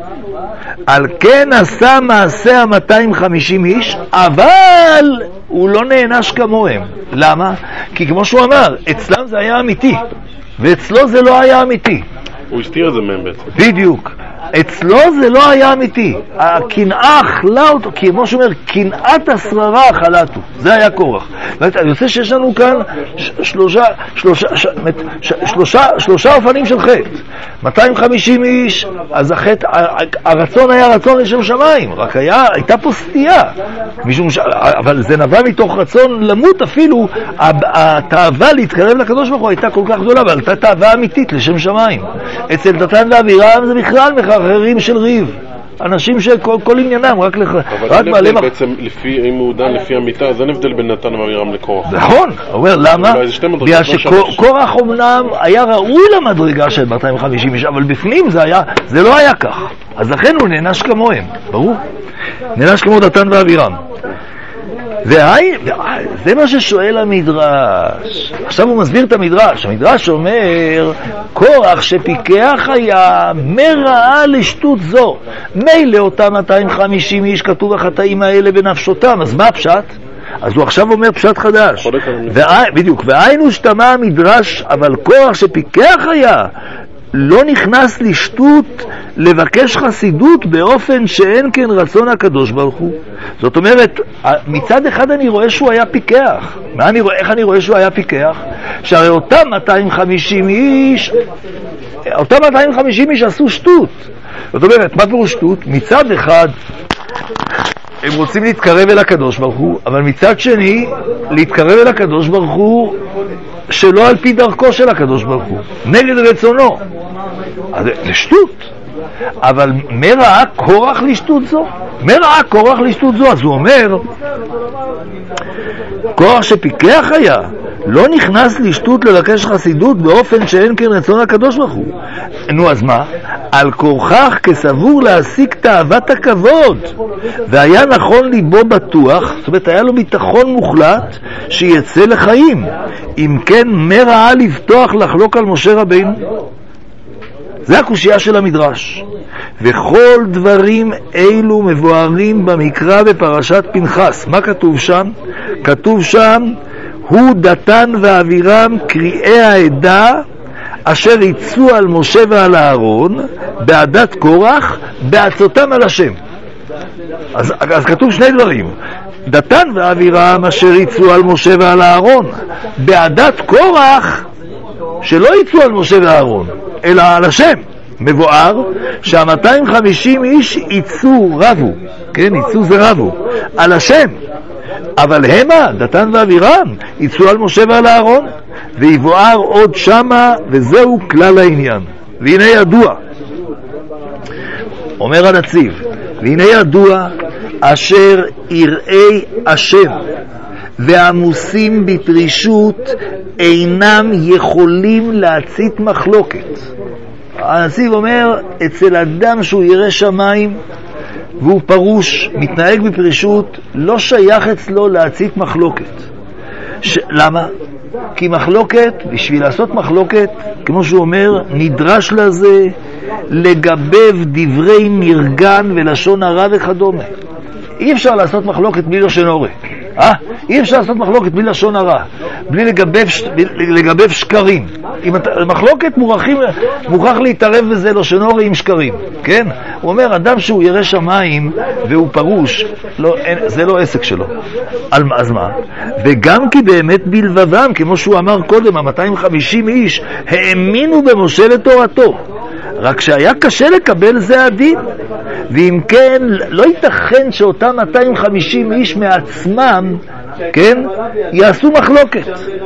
על כן עשה מעשה ה-מאתיים וחמישים איש, אבל הוא לא נענש כמוהם. למה? כי כמו שהוא אמר, אצלם זה היה אמיתי, ואצלו זה לא היה אמיתי. הוא הסתיר את זה מהם בעצם. בדיוק. אצלו זה לא היה אמיתי. הקנאה אכלה אותו, כי כמו שאומר, קנאת השררה אכלתו. זה היה קורח. אני רוצה שיש לנו כאן שלושה, שלושה, שלושה, שלושה אופנים של חטא. מאתיים וחמישים איש, אז החטא, הרצון היה רצון לשם שמיים, רק היה, הייתה פה סטייה. משום ש... אבל זה נבע מתוך רצון למות אפילו, התאווה להתקרב לקדוש ברוך הוא הייתה כל כך גדולה, אבל הייתה תאווה אמיתית לשם שמיים. אצל דתן ואבירם זה בכלל מחרחרים של ריב. אנשים שכל כל עניינם רק לך... אבל אין הבדל מח... בעצם, לפי, אם הוא דן לפי המיטה, אז אין הבדל בין דתן ואבירם לקורח. נכון, הוא אומר, למה? בגלל שקורח אומנם היה ראוי למדרגה של מאתיים וחמישים איש, אבל בפנים זה היה, זה לא היה כך. אז לכן הוא נענש כמוהם, ברור? נענש כמו דתן ואבירם. והי, זה מה ששואל המדרש. עכשיו הוא מסביר את המדרש. המדרש אומר, קורח שפיקח היה מראה לשטות זו. מילא אותם מאתיים וחמישים איש כתוב החטאים האלה בנפשותם. אז מה הפשט? אז הוא עכשיו אומר פשט חדש. בדיוק, והיינו שתמה המדרש, אבל קורח שפיקח היה לא נכנס לשטות לבקש חסידות באופן שאין כן רצון הקדוש ברוך הוא. זאת אומרת, מצד אחד אני רואה שהוא היה פיקח. מה אני רואה, איך אני רואה שהוא היה פיקח? שהרי אותם מאתיים וחמישים איש, אותם מאתיים וחמישים איש עשו שטות. זאת אומרת, מה פירוש שטות? מצד אחד הם רוצים להתקרב אל הקדוש ברוך הוא, אבל מצד שני להתקרב אל הקדוש ברוך הוא שלא על פי דרכו של הקדוש ברוך הוא, נגד רצונו. אז זה שטות. אבל מה ראה קורח לשטות זו? מה ראה קורח לשטות זו? אז הוא אומר, קורח שפיקח היה לא נכנס לשטות לבקש חסידות באופן שאין כן רצון הקדוש ברוך הוא. נו, אז מה? על כורכך כסבור להשיג תאוות הכבוד, והיה נכון ליבו בטוח, זאת אומרת היה לו ביטחון מוחלט שיצא לחיים. אם כן, מה ראה לפתוח לחלוק על משה רבינו? זה הקושייה של המדרש. וכל דברים אלו מבוארים במקרא בפרשת פנחס. מה כתוב שם? כתוב שם, הוא דתן ואבירם קריאי העדה אשר יצאו על משה ועל אהרון בעדת קורח בעצותם על השם. אז, אז כתוב שני דברים, דתן ואבירם אשר יצאו על משה ועל אהרון בעדת קורח שלא יצאו על משה ואהרון אלא על השם. מבואר שה-מאתיים וחמישים איש יצאו, רבו, כן, יצאו זה רבו על השם, אבל המה, דתן ואבירם, יצאו על משה ועל אהרון. ויבואר עוד שמה, וזהו כלל העניין. והנה ידוע, אומר הנציב, והנה ידוע אשר יראי השם ועמוסים בפרישות אינם יכולים להצית מחלוקת. הנציב אומר, אצל אדם שהוא ירא שמיים והוא פרוש, מתנהג בפרישות, לא שייך אצלו להצית מחלוקת. ש... למה? כי מחלוקת, בשביל לעשות מחלוקת, כמו שהוא אומר, נדרש לזה לגבב דברי מרגן ולשון הרע וכדומה. אי אפשר לעשות מחלוקת בלי לשון הרע. אה? אי אפשר לעשות מחלוקת בלי לשון הרע, בלי לגבב, לגבב שקרים. אם מחלוקת מוכרחים, מוכרח להתערב בזה לשון הרע עם שקרים, כן? הוא אומר, אדם שהוא ירא שמיים והוא פרוש, לא, אין, זה לא עסק שלו. אז מה? וגם כי באמת בלבבם, כמו שהוא אמר קודם, ה-מאתיים וחמישים איש האמינו במשה לתורתו. רק שהיה קשה לקבל זה הדין, ואם כן, לא ייתכן שאותם מאתיים וחמישים איש מעצמם, כן, יעשו מחלוקת.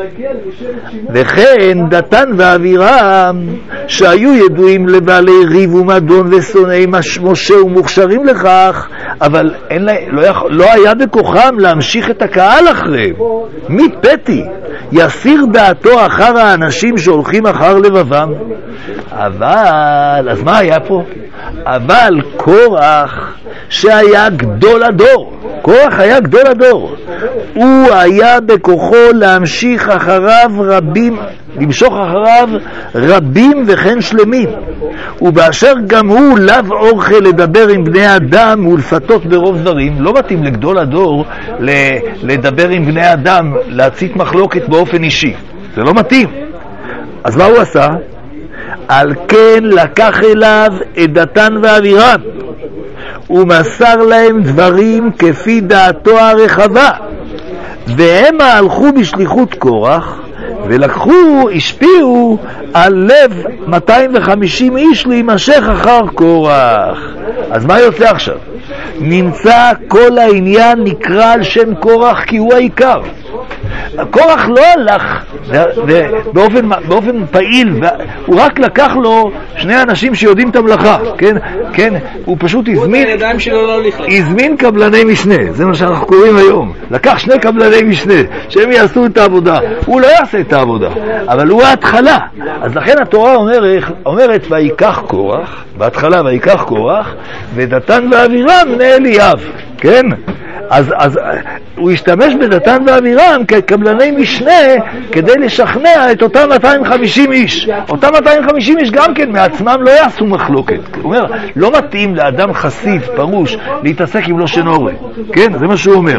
וכן דתן ואבירם, שהיו ידועים לבעלי ריב ומדון ושונאי משה ומוכשרים לכך, אבל אין לה, לא, יכול, לא היה בכוחם להמשיך את הקהל אחריהם. מי פתי יסיר דעתו אחר האנשים שהולכים אחר לבבם. אבל, אז מה היה פה? אבל קורח שהיה גדול הדור, קורח היה גדול הדור, הוא היה בכוחו להמשיך אחריו רבים, למשוך אחריו רבים וכן שלמים, ובאשר גם הוא לאו אוכל לדבר עם בני אדם ולפתות ברוב דברים. לא מתאים לגדול הדור לדבר עם בני אדם, להצית מחלוקת באופן אישי, זה לא מתאים. אז מה הוא עשה? על כן לקח אליו את דתן ואבירם ומסר להם דברים כפי דעתו הרחבה, והם הלכו בשליחות קורח ולקחו, השפיעו על לב מאתיים וחמישים איש להימשך אחר קורח. אז מה יוצא עכשיו? נמצא כל העניין נקרא על שם קורח כי הוא העיקר. קורח לא הלך באופן, באופן פעיל, הוא רק לקח לו שני אנשים שיודעים את המלאכה, כן? כן? הוא פשוט הזמין, הזמין קבלני משנה, זה מה שאנחנו קוראים היום. לקח שני קבלני משנה שהם יעשו את העבודה. הוא לא יעשה את העבודה, אבל הוא ההתחלה. אז לכן התורה אומרת, אומרת ויקח קורח, בהתחלה ויקח קורח, ודתן ואבירם בני אליאב, כן? אז, אז הוא השתמש בדתן ואבירם כקבלני משנה כדי לשכנע את אותם מאתיים וחמישים איש. אותם מאתיים וחמישים איש גם כן מעצמם לא יעשו מחלוקת. הוא אומר, לא מתאים לאדם חסיד, פרוש, להתעסק עם לא שנורא. כן, זה מה שהוא אומר.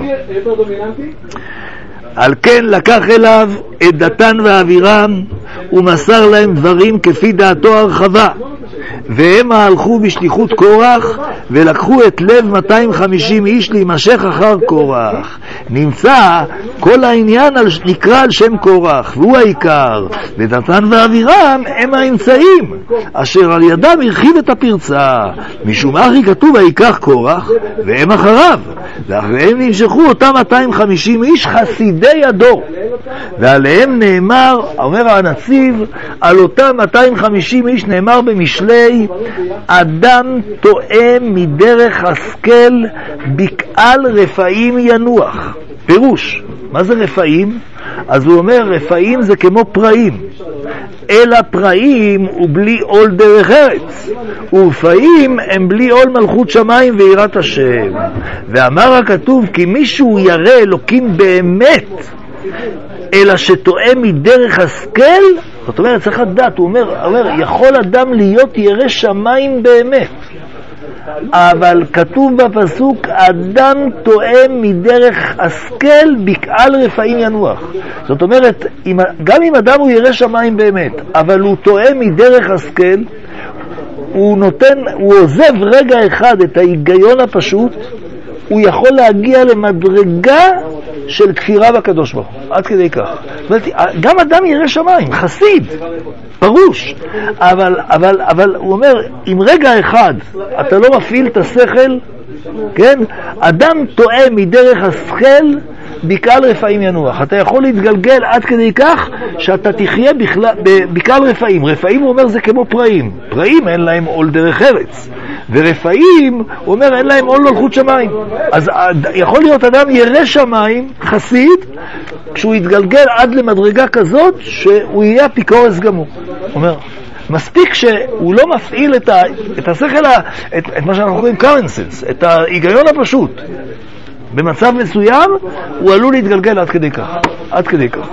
על כן לקח אליו את דתן ואבירם ומסר להם דברים כפי דעתו הרחבה, והם הלכו בשליחות קורח ולקחו את לב מאתיים וחמישים איש להימשך אחר קורח. נמצא כל העניין על, נקרא על שם קורח והוא העיקר, ודתן ואבירם הם האמצעים אשר על ידם הרחיב את הפרצה. משום אחרי כתוב ויקח קורח והם אחריו, ואחריהם נמשכו אותם מאתיים וחמישים איש חסידי הדור, ועליהם נאמר, אומר הנציב, על אותם מאתיים וחמישים איש נאמר במשלי, אדם טועה מדרך השכל בקעל רפאים ינוח. פירוש, מה זה רפאים? אז הוא אומר, רפאים זה כמו פראים, אלא פראים הוא בלי עול דרך ארץ, ורפאים הם בלי עול מלכות שמיים ויראת השם. ואמר הכתוב, כי מישהו ירא אלוקים באמת אלא שטועה מדרך השכל, זאת אומרת צריך לדעת, הוא אומר, אומר יכול אדם להיות ירא שמיים באמת, אבל כתוב בפסוק אדם טועה מדרך השכל בקעל רפאים ינוח. זאת אומרת, גם אם אדם הוא ירא שמיים באמת אבל הוא טועה מדרך השכל, הוא נותן, הוא עוזב רגע אחד את ההיגיון הפשוט, הוא יכול להגיע למדרגה של כפירה בקדוש ברוך הוא, עד כדי כך. זאת אומרת, גם אדם ירא שמיים, חסיד, פרוש, אבל, אבל, אבל הוא אומר, אם רגע אחד אתה לא מפעיל את השכל, כן? אדם טועה מדרך השכל בקעל רפאים ינוח. אתה יכול להתגלגל עד כדי כך שאתה תחיה בקעל רפאים. רפאים הוא אומר זה כמו פראים, פראים אין להם עול דרך ארץ, ורפאים הוא אומר אין להם עול מלכות שמיים. אז יכול להיות אדם ירא שמיים, חסיד, כשהוא יתגלגל עד למדרגה כזאת שהוא יהיה אפיקורס גמור. הוא אומר מספיק שהוא לא מפעיל את, ה, את השכל, את, את מה שאנחנו קוראים common sense, את ההיגיון הפשוט, במצב מסוים הוא עלול להתגלגל עד כדי כך, עד כדי כך.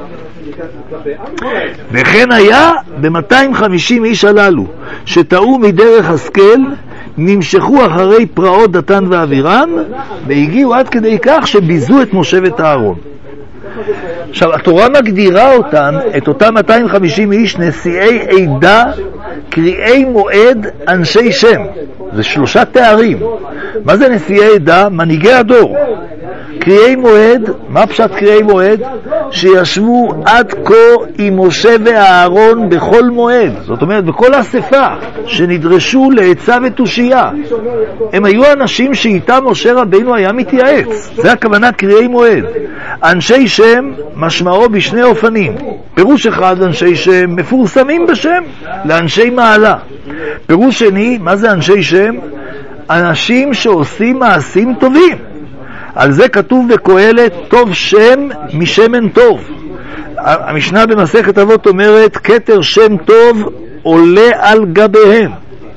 וכן היה ב-מאתיים וחמישים איש הללו שטעו מדרך השכל, נמשכו אחרי פרעות דתן ואבירם, והגיעו עד כדי כך שביזו את משה ואת אהרון. עכשיו, התורה מגדירה אותם, את אותם מאתיים וחמישים איש, נשיאי עדה, קריאי מועד, אנשי שם. זה שלושה תארים. מה זה נשיאי עדה? מנהיגי הדור. קריאי מועד, מה פשט קריאי מועד? שישבו עד כה עם משה ואהרון בכל מועד. זאת אומרת, בכל האספה שנדרשו לעצה ותושייה. הם היו אנשים שאיתם משה רבינו היה מתייעץ. זה הכוונה קריאי מועד. אנשי שם משמעו בשני אופנים. פירוש אחד, אנשי שם מפורסמים בשם, לאנשי מעלה. פירוש שני, מה זה אנשי שם? אנשים שעושים מעשים טובים. על זה כתוב בקהלת, טוב שם משמן טוב. המשנה במסכת אבות אומרת, כתר שם טוב עולה על גביהם.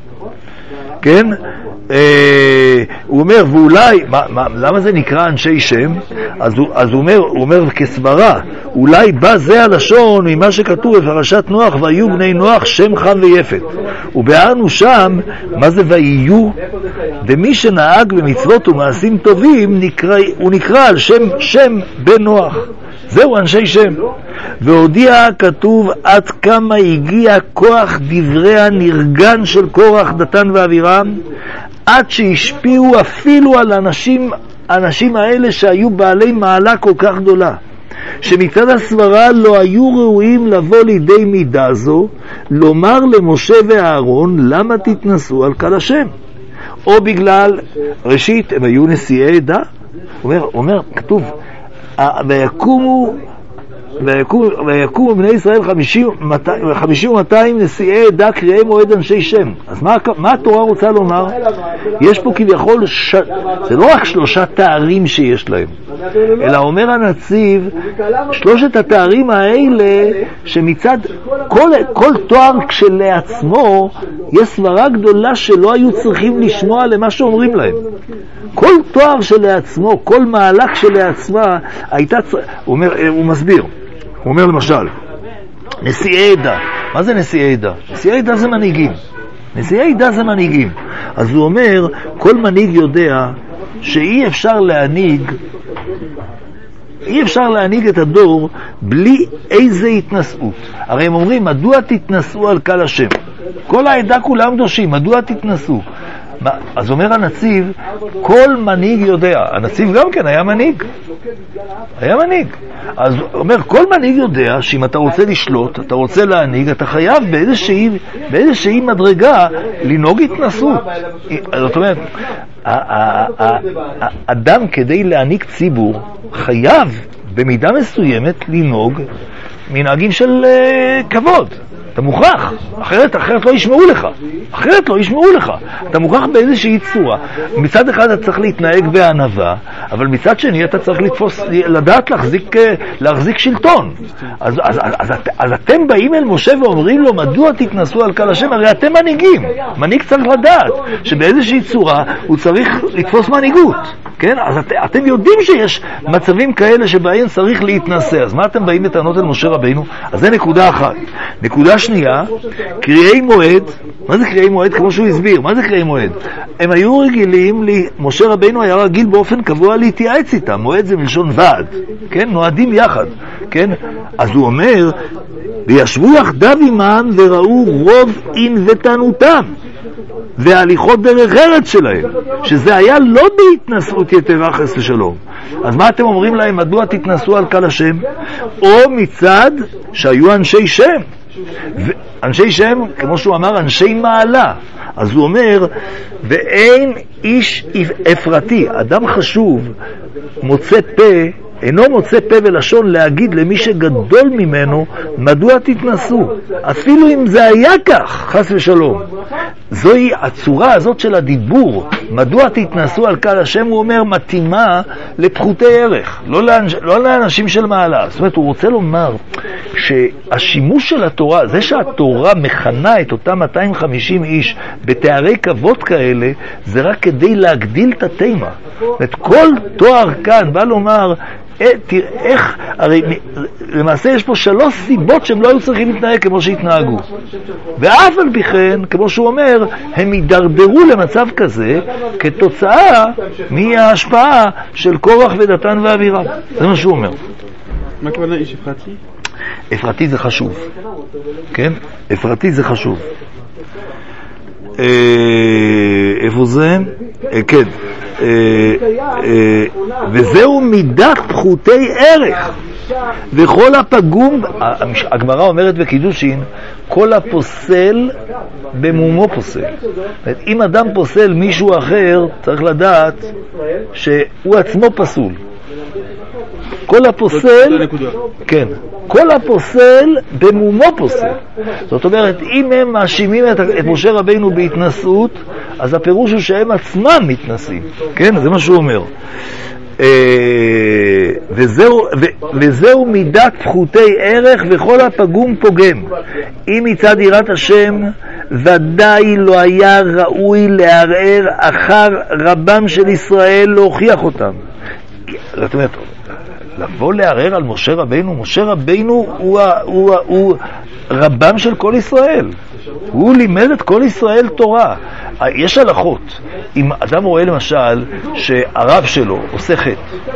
כן? אה, הוא אומר, ואולי, מה, מה, למה זה נקרא אנשי שם? אז, הוא, אז הוא, אומר, הוא אומר כסברה, אולי בא זה הלשון ממה שכתוב בפרשת נוח, והיו בני נוח שם חם ויפת. ובארנו שם, מה זה ויהיו? ומי שנהג במצוות ומעשים טובים, נקרא, הוא נקרא על שם, שם בן נוח. זהו אנשי שם. והודיע כתוב עד כמה הגיע כוח דברי הנרגן של קורח, דתן ואבירם, עד שהשפיעו אפילו על אנשים, אנשים האלה שהיו בעלי מעלה כל כך גדולה, שמצד הסברה לא היו ראויים לבוא לידי מידה זו, לומר למשה ואהרון, למה תתנסו על קהל השם? או בגלל, ראשית, הם היו נשיאי עדה. אומר, אומר, כתוב, ויקומו ויקומו בני ישראל חמישים ומאתיים נשיאי עדה, קריאי מועד, אנשי שם. אז מה, מה התורה רוצה לומר? יש פה כביכול, ש... זה לא רק שלושה תארים שיש להם, אלא אומר הנציב, שלושת התארים האלה, שמצד כל, כל תואר כשלעצמו, יש סברה גדולה שלא היו צריכים לשמוע למה שאומרים להם. כל תואר שלעצמו, כל מעלה כשלעצמה, הייתה, הוא, אומר, הוא מסביר, הוא אומר למשל, נשיאי עדה. מה זה נשיאי עדה? נשיאי עדה זה מנהיגים. נשיאי עדה זה מנהיגים. אז הוא אומר, כל מנהיג יודע שאי אפשר להנהיג, אי אפשר להנהיג את הדור בלי איזה התנסות. הרי הם אומרים, מדוע תתנסו על קהל השם? כל העדה כולם קדושים, מדוע תתנסו? אז אומר הנציב, כל מנהיג יודע, הנציב גם כן היה מנהיג, היה מנהיג. אז אומר, כל מנהיג יודע שאם אתה רוצה לשלוט, אתה רוצה להנהיג, אתה חייב באיזושהי, באיזושהי מדרגה לנהוג התנסות. זאת אומרת, האדם כדי להנהיג ציבור חייב במידה מסוימת לנהוג מנהגים של כבוד. אתה מוכרח, אחרת, אחרת לא ישמעו לך, אחרת לא ישמעו לך. אתה מוכרח באיזושהי צורה. מצד אחד אתה צריך להתנהג בענווה, אבל מצד שני אתה צריך לתפוס, לדעת להחזיק, להחזיק שלטון. אז, אז, אז, אז, אז אתם באים אל משה ואומרים לו, מדוע תתנסו על קהל השם? הרי אתם מנהיגים. מנהיג צריך לדעת שבאיזושהי צורה הוא צריך לתפוס מנהיגות. כן? אז את, אתם יודעים שיש מצבים כאלה שבהם צריך להתנסה. אז מה אתם באים בטענות אל משה רבינו? אז זה נקודה אחת. נקודה שנייה, קריאי מועד. מה זה קריאי מועד? כמו שהוא הסביר, מה זה קריאי מועד? הם היו רגילים, לי, משה רבינו היה רגיל באופן קבוע להתייעץ איתם. מועד זה מלשון ועד, כן? נועדים יחד, כן? אז הוא אומר, וישבו יחדיו עמם וראו רוב ענוותנותם והליכות דרך ארץ שלהם, שזה היה לא בהתנסות יתרה חס ושלום. אז מה אתם אומרים להם? מדוע תתנסו על קהל השם? או מצד שהיו אנשי שם, אנשי שם, כמו שהוא אמר, אנשי מעלה. אז הוא אומר, ואין איש אפרתי, אדם חשוב, מוצא פה, אינו מוצא פה ולשון להגיד למי שגדול ממנו, מדוע תתנסו? אפילו אם זה היה כך, חס ושלום. זוהי הצורה הזאת של הדיבור, מדוע תתנסו על קהל השם, הוא אומר, מתאימה לפחותי ערך, לא, לאנש, לא לאנשים של מעלה. זאת אומרת, הוא רוצה לומר שהשימוש של התורה, זה שהתורה מכנה את אותם מאתיים וחמישים איש בתארי כבוד כאלה, זה רק כדי להגדיל את התימה. את כל תואר כאן בא לומר, תראה איך, הרי למעשה יש פה שלוש סיבות שהם לא היו צריכים להתנהג כמו שהתנהגו. ואף על פי כן, כמו שהוא אומר, הם יידרדרו למצב כזה כתוצאה מההשפעה של קורח ודתן ואבירם. זה מה שהוא אומר. מה הכוונה איש אפרתי? אפרתי זה חשוב. כן? אפרתי זה חשוב. איפה זה? כן. וזהו מידת פחותי ערך וכל הפגום, הגמרא אומרת בקידושין, כל הפוסל במומו פוסל. אם אדם פוסל מישהו אחר, צריך לדעת שהוא עצמו פסול. כל הפוסל, כן, כל הפוסל במומו פוסל. זאת אומרת, אם הם מאשימים את, את משה רבינו בהתנסות, אז הפירוש הוא שהם עצמם מתנסים. כן, זה מה שהוא אומר. וזהו, וזהו מידת פחותי ערך וכל הפגום פוגם. אם מצד יראת השם ודאי לא היה ראוי לערער אחר רבם של ישראל להוכיח אותם. זאת אומרת, לבוא לערער על משה רבינו, משה רבינו הוא, הוא, הוא, הוא רבם של כל ישראל, הוא לימד את כל ישראל תורה. יש הלכות, אם אדם רואה למשל שהרב שלו עושה חטא,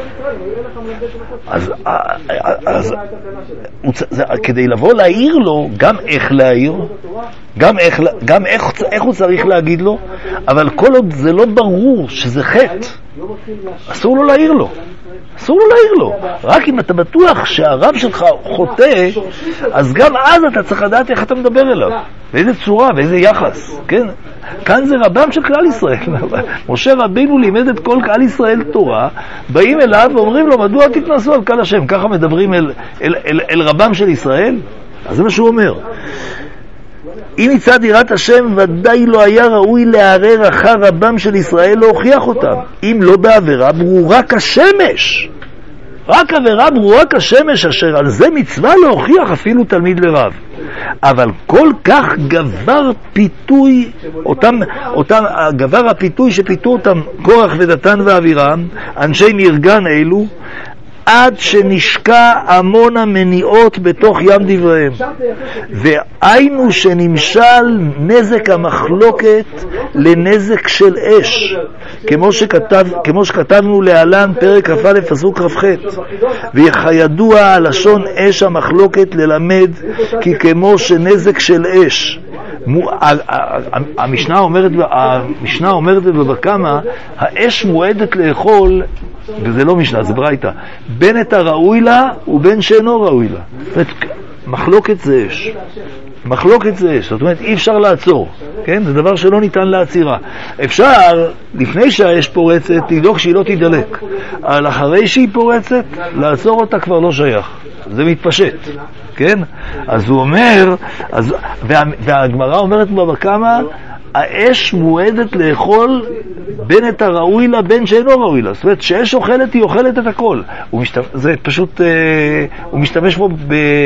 אז, אז הוא, זה, כדי לבוא להעיר לו גם איך להעיר, גם, איך, גם איך, איך הוא צריך להגיד לו, אבל כל עוד זה לא ברור שזה חטא, אסור לו להעיר לו. אסור לו להעיר לו. רק אם אתה בטוח שהרב שלך חוטא, אז גם אז אתה צריך לדעת איך אתה מדבר אליו, באיזה צורה, באיזה יחס. כן? כאן זה רבם של כלל ישראל. משה רבינו לימד את כל כלל ישראל תורה, באים אליו ואומרים לו, מדוע תתנסו על כלל השם? ככה מדברים אל, אל, אל, אל רבם של ישראל? אז זה מה שהוא אומר. אם מצד יראת השם ודאי לא היה ראוי לערער אחר רבם של ישראל להוכיח אותם, אם לא בעבירה ברורה כשמש, רק עבירה ברורה כשמש, אשר על זה מצווה להוכיח אפילו תלמיד לרב. אבל כל כך גבר פיתוי אותם, אותם, גבר הפיתוי שפיתו אותם קורח ודתן ואבירם, אנשי נרגן אלו, עד שנשקע המון המניעות בתוך ים דבריהם. והיינו שנמשל נזק המחלוקת לנזק של אש, כמו שכתב, כמו שכתבנו להלן פרק כ"א פסוק כ"ח. וכידוע הלשון אש המחלוקת ללמד כי כמו שנזק של אש. המשנה אומרת, המשנה אומרת בבבא קמא, האש מועדת לאכול, וזה לא משנה, זה ברייתא, בין את הראוי לה ובין שאינו ראוי לה. זאת אומרת, מחלוקת זה אש. מחלוקת זה אש. זאת אומרת, אי אפשר לעצור. כן? זה דבר שלא ניתן לעצירה. אפשר, לפני שהאש פורצת, לדאוג שהיא לא תדלק. אבל אחרי שהיא פורצת, לעצור אותה כבר לא שייך. זה מתפשט. כן? אז הוא אומר, אז, וה, והגמרא אומרת בבבא קמא, האש מועדת לאכול בין את הראוי לה בין שאינו ראוי לה. זאת אומרת, שאש אוכלת היא אוכלת את הכל. הוא משתמש, זה פשוט, אה, הוא משתמש בו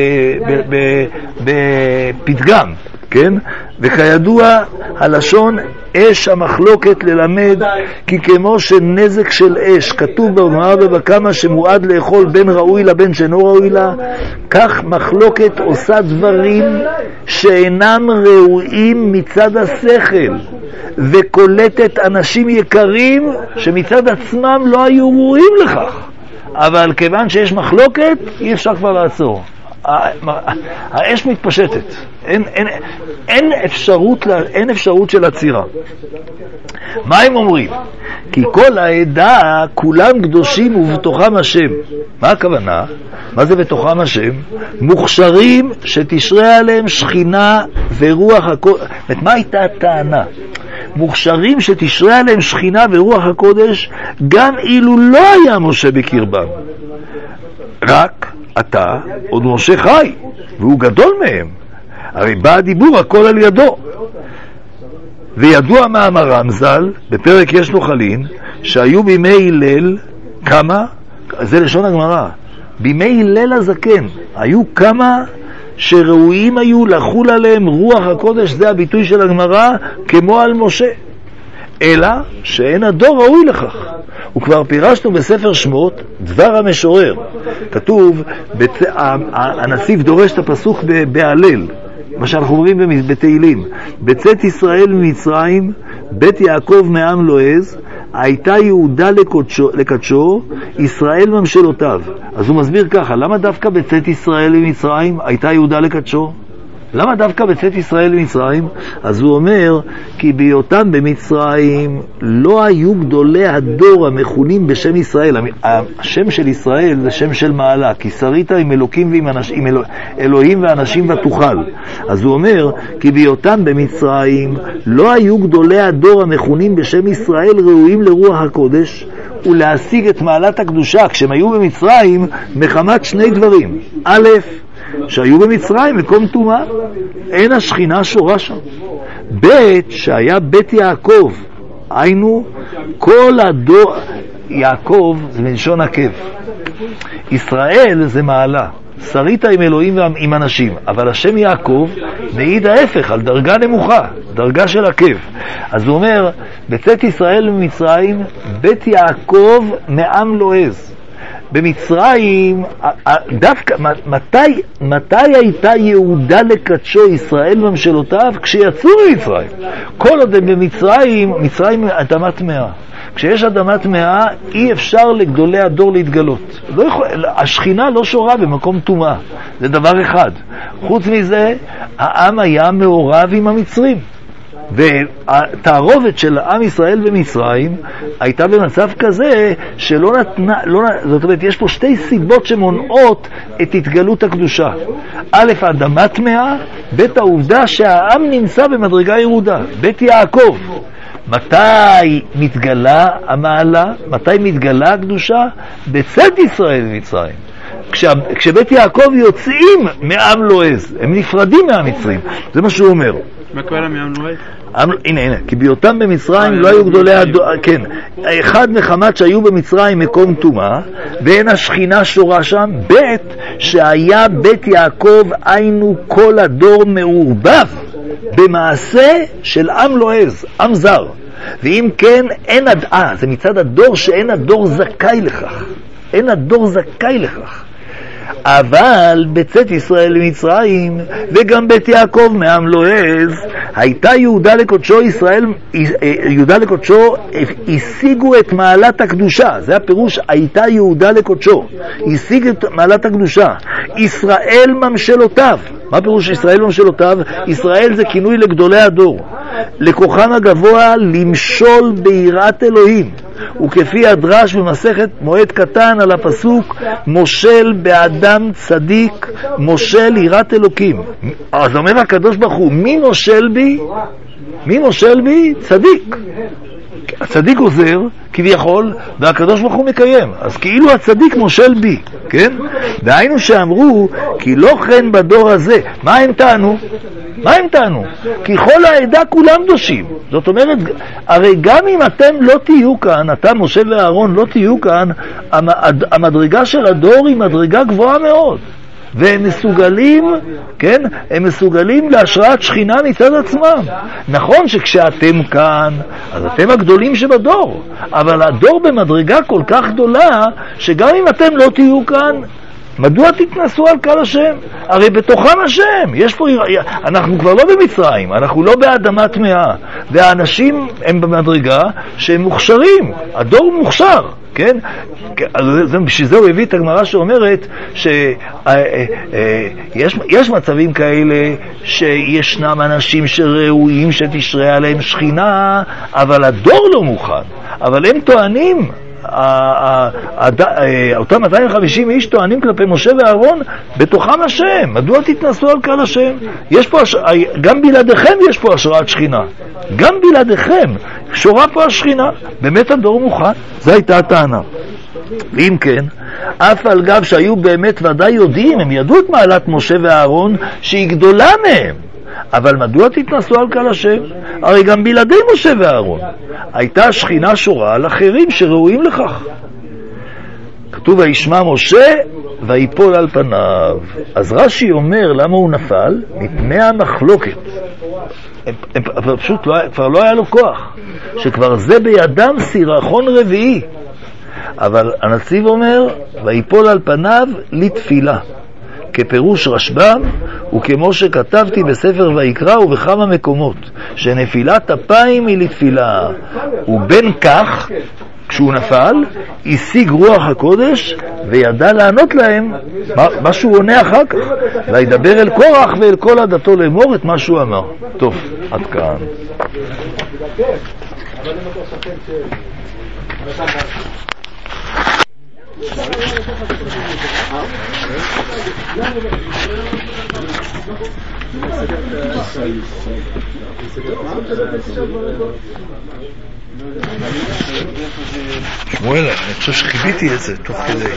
בפתגם, כן? וכידוע הלשון אש המחלוקת ללמד כי כמו שנזק של אש כתוב בגמרא בבבא קמא שמועד לאכול בין ראוי לה בין שאינו ראוי לה, כך מחלוקת עושה דברים שאינם ראויים מצד השכל וקולטת אנשים יקרים שמצד עצמם לא היו ראויים לכך, אבל כיוון שיש מחלוקת אי אפשר כבר לעצור. האש מתפשטת, אין, אין, אין, אפשרות, אין אפשרות של עצירה. מה הם אומרים? כי כל העדה כולם קדושים ובתוכם השם. מה הכוונה? מה זה בתוכם השם? מוכשרים שתשרה עליהם שכינה ורוח הקודש. מה הייתה הטענה? מוכשרים שתשרה עליהם שכינה ורוח הקודש גם אילו לא היה משה בקרבם, רק אתה עוד משה חי והוא גדול מהם, הרי בא הדיבור הכל על ידו. וידוע מאמרם ז"ל בפרק יש לו חלין שהיו בימי הלל כמה, זה לשון הגמרא, בימי הלל הזקן היו כמה שראויים היו לחול עליהם רוח הקודש, זה הביטוי של הגמרא, כמו על משה, אלא שאין הדור ראוי לכך. וכבר פירשנו בספר שמות דבר המשורר. כתוב, בצ... הנציב דורש את הפסוק בהלל, מה שאנחנו אומרים בתהילים, בצאת ישראל ממצרים, בית יעקב מעם לועז, הייתה יהודה לקדשו, לקדשו, ישראל ממשלותיו. אז הוא מסביר ככה, למה דווקא בצאת ישראל ממצרים הייתה יהודה לקדשו? למה דווקא בצאת ישראל ממצרים? אז הוא אומר, כי בהיותם במצרים לא היו גדולי הדור המכונים בשם ישראל. השם של ישראל זה שם של מעלה, כי שרית עם אלוקים ועם אנשים, עם אלוה, אלוהים ואנשים ותוכל. אז הוא אומר, כי בהיותם במצרים לא היו גדולי הדור המכונים בשם ישראל ראויים לרוח הקודש ולהשיג את מעלת הקדושה כשהם היו במצרים מחמת שני דברים. א', שהיו במצרים מקום טומאה, אין השכינה שורה שם. ב', שהיה בית יעקב, היינו כל הדור, יעקב זה מלשון עקב, ישראל זה מעלה, שרית עם אלוהים ועם אנשים, אבל השם יעקב מעיד ההפך, על דרגה נמוכה, דרגה של עקב. אז הוא אומר, בצאת ישראל ממצרים, בית יעקב מעם לועז. במצרים, דווקא, מתי, מתי הייתה יהודה לקדשו ישראל ממשלותיו? כשיצאו ממצרים. כל עוד הם במצרים, מצרים אדמה טמאה. כשיש אדמה טמאה, אי אפשר לגדולי הדור להתגלות. לא יכול, השכינה לא שורה במקום טומאה. זה דבר אחד. חוץ מזה, העם היה מעורב עם המצרים. והתערובת של עם ישראל במצרים הייתה במצב כזה שלא נתנה, לא, זאת אומרת, יש פה שתי סיבות שמונעות את התגלות הקדושה. א', האדמה טמאה, ב', העובדה שהעם נמצא במדרגה ירודה, בית יעקב. מתי מתגלה המעלה? מתי מתגלה הקדושה? בצאת ישראל במצרים. כשה, כשבית יעקב יוצאים מעם לועז, הם נפרדים מהמצרים. זה מה שהוא אומר. מה קורה מעם לועז? הנה, הנה, כי בהיותם במצרים לא היו גדולי הדור, כן, אחד מחמת שהיו במצרים מקום טומאה, ואין השכינה שורה שם, ב' שהיה בית יעקב היינו כל הדור מעורבב במעשה של עם לועז, עם זר. ואם כן, אין עד, אה, זה מצד הדור שאין הדור זכאי לכך, אין הדור זכאי לכך. אבל בצאת ישראל למצרים וגם בית יעקב מעם לועז הייתה יהודה לקודשו, ישראל יהודה לקודשו השיגו את מעלת הקדושה. זה הפירוש, הייתה יהודה לקודשו, השיג את מעלת הקדושה. ישראל ממשלותיו. מה פירוש ישראל ממשלותיו? ישראל זה כינוי לגדולי הדור, לכוחם הגבוה למשול ביראת אלוהים, וכפי הדרש במסכת מועד קטן על הפסוק מושל באדם צדיק, מושל יראת אלוקים. אז אומר הקדוש ברוך הוא, מי מושל בי? מי מושל בי? צדיק. הצדיק עוזר כביכול והקדוש ברוך הוא מקיים, אז כאילו הצדיק מושל בי, כן? דהיינו שאמרו כי לא כן בדור הזה. מה הם טענו? מה הם טענו? כי כל העדה כולם קדושים. זאת אומרת, הרי גם אם אתם לא תהיו כאן, אתה משה ואהרון לא תהיו כאן, המדרגה של הדור היא מדרגה גבוהה מאוד, והם מסוגלים, כן, הם מסוגלים להשראת שכינה מצד עצמם. נכון שכשאתם כאן, אז אתם הגדולים שבדור, אבל הדור במדרגה כל כך גדולה, שגם אם אתם לא תהיו כאן, מדוע תתנסו על קהל השם? הרי בתוכם השם. יש פה, אנחנו כבר לא במצרים, אנחנו לא באדמה טמאה, והאנשים הם במדרגה שהם מוכשרים, הדור מוכשר, כן? בשביל זה הוא הביא את הגמרא שאומרת שיש מצבים כאלה שישנם אנשים שראויים שתשרה עליהם שכינה, אבל הדור לא מוכן. אבל הם טוענים, אותם מאתיים וחמישים איש טוענים כלפי משה ואהרון, בתוכם השם. מדוע תתנסו על קהל השם? יש פה, גם בלעדיכם יש פה השראת שכינה, גם בלעדיכם שורה פה השכינה. באמת הדור מוכן. זו הייתה הטענה. ואם כן, אף על גב שהיו באמת ודאי יודעים, הם ידעו את מעלת משה ואהרון שהיא גדולה מהם, אבל מדוע תתנסו על קהל השם? הרי גם בלעדי משה ואהרון הייתה שכינה שורה על אחרים שראויים לכך. כתוב וישמע משה ויפול על פניו. אז רש"י אומר למה הוא נפל? מפני המחלוקת. הם, הם, פשוט לא, כבר לא היה לו כוח, שכבר זה בידם סירחון רביעי. אבל הנציב אומר, ויפול על פניו לתפילה, כפירוש רשב"ם, וכמו שכתבתי בספר ויקרא ובכמה מקומות, שנפילת אפיים היא לתפילה. ובין כך, כשהוא נפל, השיג רוח הקודש וידע לענות להם מה, מה שהוא עונה אחר כך, וידבר אל קורח ואל כל עדתו לאמור את מה שהוא אמר. טוב, עד כאן. שמואל, אני חושב שחיביתי את זה תוך כדי.